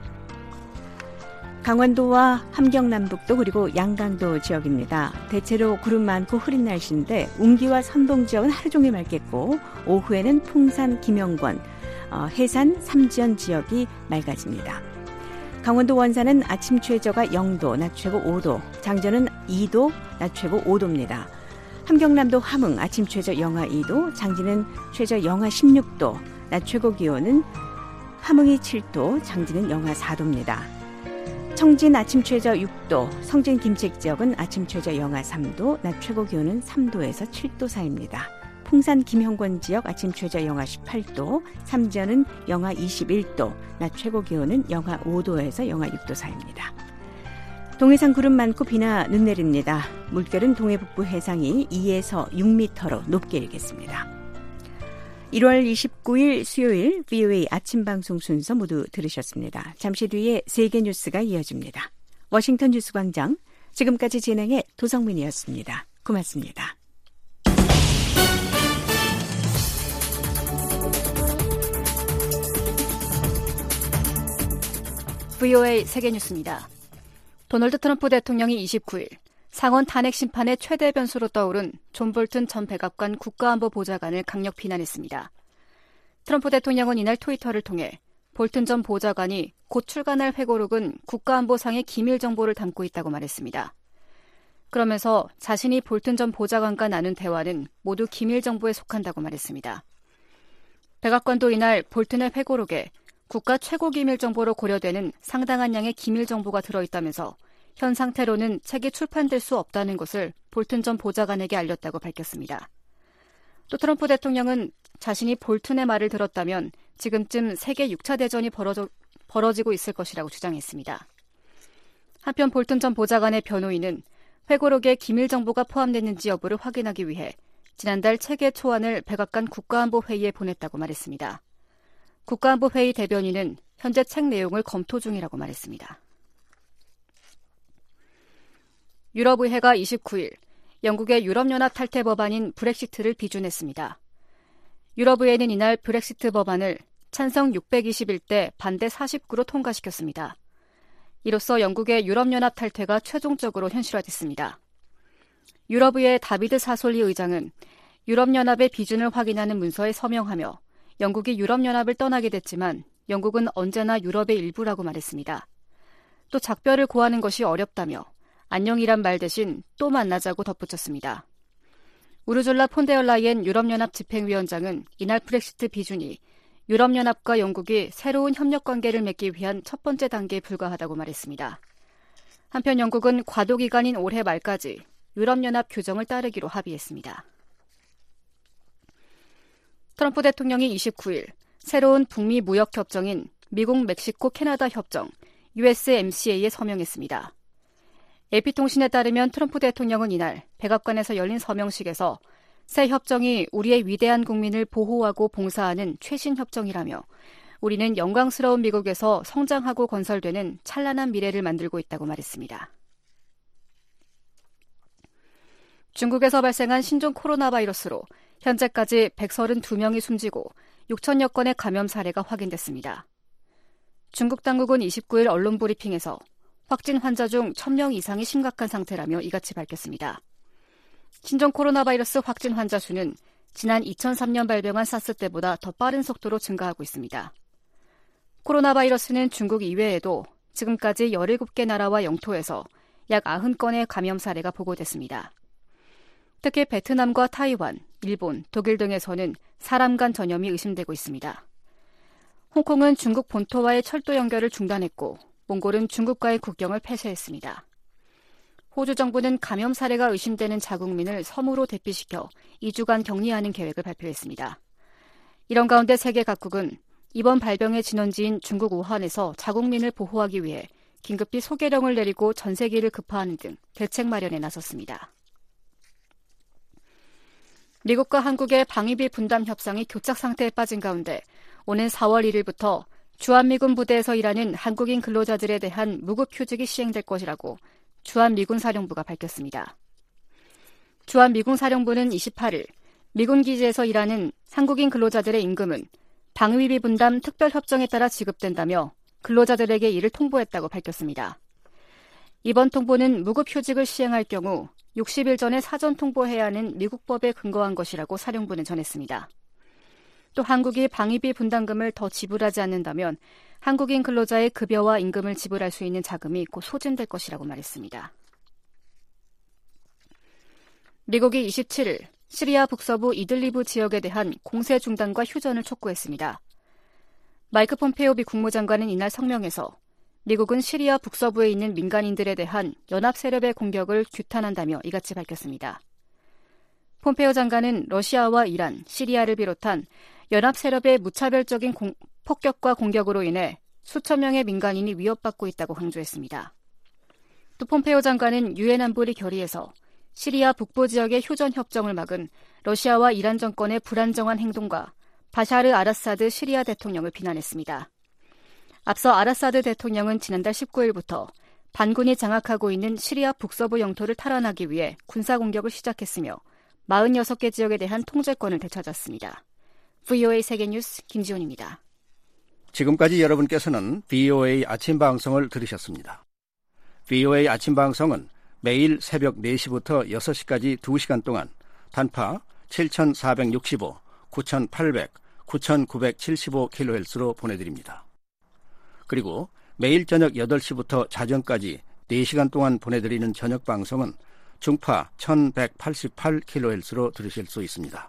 강원도와 함경남북도 그리고 양강도 지역입니다. 대체로 구름 많고 흐린 날씨인데 웅기와 선동 지역은 하루 종일 맑겠고 오후에는 풍산, 김영권, 해산, 삼지연 지역이 맑아집니다. 강원도 원산은 아침 최저가 0도, 낮 최고 5도, 장전은 2도, 낮 최고 5도입니다. 함경남도 함흥 아침 최저 영하 2도, 장진은 최저 영하 16도, 낮 최고 기온은 함흥이 7도, 장진은 영하 4도입니다. 청진 아침 최저 6도, 성진 김책 지역은 아침 최저 영하 3도, 낮 최고 기온은 3도에서 7도 사이입니다. 풍산 김형권 지역 아침 최저 영하 18도, 삼지연은 영하 21도, 낮 최고 기온은 영하 5도에서 영하 6도 사이입니다. 동해상 구름 많고 비나 눈 내립니다. 물결은 동해 북부 해상이 2에서 6m로 높게 일겠습니다. 1월 29일 수요일 VOA 아침 방송 순서 모두 들으셨습니다. 잠시 뒤에 세계 뉴스가 이어집니다. 워싱턴 뉴스광장, 지금까지 진행해 도성민이었습니다. 고맙습니다. VOA 세계 뉴스입니다. 도널드 트럼프 대통령이 29일 상원 탄핵 심판의 최대 변수로 떠오른 존 볼튼 전 백악관 국가안보보좌관을 강력 비난했습니다. 트럼프 대통령은 이날 트위터를 통해 볼튼 전 보좌관이 곧 출간할 회고록은 국가안보상의 기밀 정보를 담고 있다고 말했습니다. 그러면서 자신이 볼튼 전 보좌관과 나눈 대화는 모두 기밀 정보에 속한다고 말했습니다. 백악관도 이날 볼튼의 회고록에 국가 최고 기밀 정보로 고려되는 상당한 양의 기밀 정보가 들어있다면서 현 상태로는 책이 출판될 수 없다는 것을 볼튼 전 보좌관에게 알렸다고 밝혔습니다. 또 트럼프 대통령은 자신이 볼튼의 말을 들었다면 지금쯤 세계 6차 대전이 벌어지고 있을 것이라고 주장했습니다. 한편 볼튼 전 보좌관의 변호인은 회고록에 기밀 정보가 포함됐는지 여부를 확인하기 위해 지난달 체계 초안을 백악관 국가안보회의에 보냈다고 말했습니다. 국가안보회의 대변인은 현재 책 내용을 검토 중이라고 말했습니다. 유럽의회가 29일 영국의 유럽연합 탈퇴 법안인 브렉시트를 비준했습니다. 유럽의회는 이날 브렉시트 법안을 찬성 621대 반대 49로 통과시켰습니다. 이로써 영국의 유럽연합 탈퇴가 최종적으로 현실화됐습니다. 유럽의회 다비드 사솔리 의장은 유럽연합의 비준을 확인하는 문서에 서명하며 영국이 유럽연합을 떠나게 됐지만 영국은 언제나 유럽의 일부라고 말했습니다. 또 작별을 고하는 것이 어렵다며 안녕이란 말 대신 또 만나자고 덧붙였습니다. 우르줄라 폰데얼라이엔 유럽연합 집행위원장은 이날 브렉시트 비준이 유럽연합과 영국이 새로운 협력관계를 맺기 위한 첫 번째 단계에 불과하다고 말했습니다. 한편 영국은 과도기간인 올해 말까지 유럽연합 규정을 따르기로 합의했습니다. 트럼프 대통령이 29일 새로운 북미 무역협정인 미국, 멕시코, 캐나다 협정 USMCA에 서명했습니다. AP통신에 따르면 트럼프 대통령은 이날 백악관에서 열린 서명식에서 새 협정이 우리의 위대한 국민을 보호하고 봉사하는 최신 협정이라며 우리는 영광스러운 미국에서 성장하고 건설되는 찬란한 미래를 만들고 있다고 말했습니다. 중국에서 발생한 신종 코로나 바이러스로 현재까지 132명이 숨지고 6천여 건의 감염 사례가 확인됐습니다. 중국 당국은 29일 언론 브리핑에서 확진 환자 중 1,000명 이상이 심각한 상태라며 이같이 밝혔습니다. 신종 코로나 바이러스 확진 환자 수는 지난 2003년 발병한 사스 때보다 더 빠른 속도로 증가하고 있습니다. 코로나 바이러스는 중국 이외에도 지금까지 17개 나라와 영토에서 약 90건의 감염 사례가 보고됐습니다. 특히 베트남과 타이완, 일본, 독일 등에서는 사람 간 전염이 의심되고 있습니다. 홍콩은 중국 본토와의 철도 연결을 중단했고 몽골은 중국과의 국경을 폐쇄했습니다. 호주 정부는 감염 사례가 의심되는 자국민을 섬으로 대피시켜 2주간 격리하는 계획을 발표했습니다. 이런 가운데 세계 각국은 이번 발병의 진원지인 중국 우한에서 자국민을 보호하기 위해 긴급히 소개령을 내리고 전세기를 급파하는 등 대책 마련에 나섰습니다. 미국과 한국의 방위비 분담 협상이 교착 상태에 빠진 가운데 오는 4월 1일부터 주한미군 부대에서 일하는 한국인 근로자들에 대한 무급휴직이 시행될 것이라고 주한미군 사령부가 밝혔습니다. 주한미군 사령부는 28일 미군 기지에서 일하는 한국인 근로자들의 임금은 방위비 분담 특별협정에 따라 지급된다며 근로자들에게 이를 통보했다고 밝혔습니다. 이번 통보는 무급휴직을 시행할 경우 60일 전에 사전 통보해야 하는 미국 법에 근거한 것이라고 사령부는 전했습니다. 또 한국이 방위비 분담금을 더 지불하지 않는다면 한국인 근로자의 급여와 임금을 지불할 수 있는 자금이 곧 소진될 것이라고 말했습니다. 미국이 27일 시리아 북서부 이들리브 지역에 대한 공세 중단과 휴전을 촉구했습니다. 마이크 폼페오 미 국무장관은 이날 성명에서 미국은 시리아 북서부에 있는 민간인들에 대한 연합 세력의 공격을 규탄한다며 이같이 밝혔습니다. 폼페오 장관은 러시아와 이란, 시리아를 비롯한 연합 세력의 무차별적인 폭격과 공격으로 인해 수천 명의 민간인이 위협받고 있다고 강조했습니다. 또 폼페오 장관은 유엔 안보리 결의에서 시리아 북부 지역의 휴전 협정을 막은 러시아와 이란 정권의 불안정한 행동과 바샤르 아라사드 시리아 대통령을 비난했습니다. 앞서 아라사드 대통령은 지난달 19일부터 반군이 장악하고 있는 시리아 북서부 영토를 탈환하기 위해 군사공격을 시작했으며 46개 지역에 대한 통제권을 되찾았습니다. VOA 세계뉴스 김지훈입니다. 지금까지 여러분께서는 VOA 아침 방송을 들으셨습니다. VOA 아침 방송은 매일 새벽 4시부터 6시까지 2시간 동안 단파 7465, 9800, 9975kHz로 보내드립니다. 그리고 매일 저녁 8시부터 자정까지 4시간 동안 보내드리는 저녁 방송은 중파 1188kHz로 들으실 수 있습니다.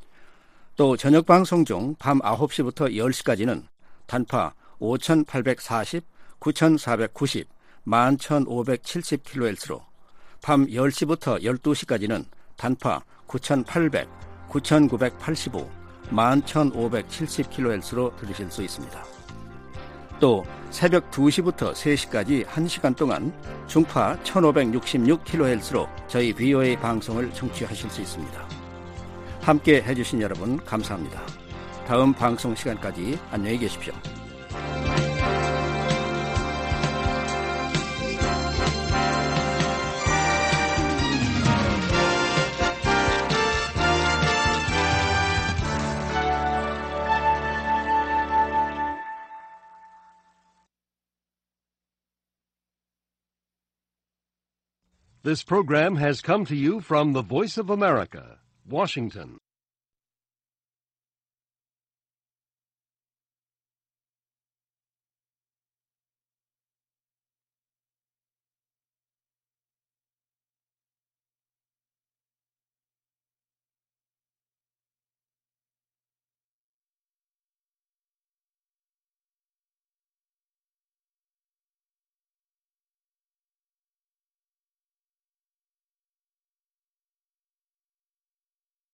또 저녁 방송 중 밤 9시부터 10시까지는 단파 5840, 9490, 11570kHz로 밤 10시부터 12시까지는 단파 9800, 9985, 11570kHz로 들으실 수 있습니다. 또 새벽 2시부터 3시까지 1시간 동안 중파 1566kHz로 저희 VOA 방송을 청취하실 수 있습니다. 함께 해주신 여러분 감사합니다. 다음 방송 시간까지 안녕히 계십시오. This program has come to you from the Voice of America, Washington.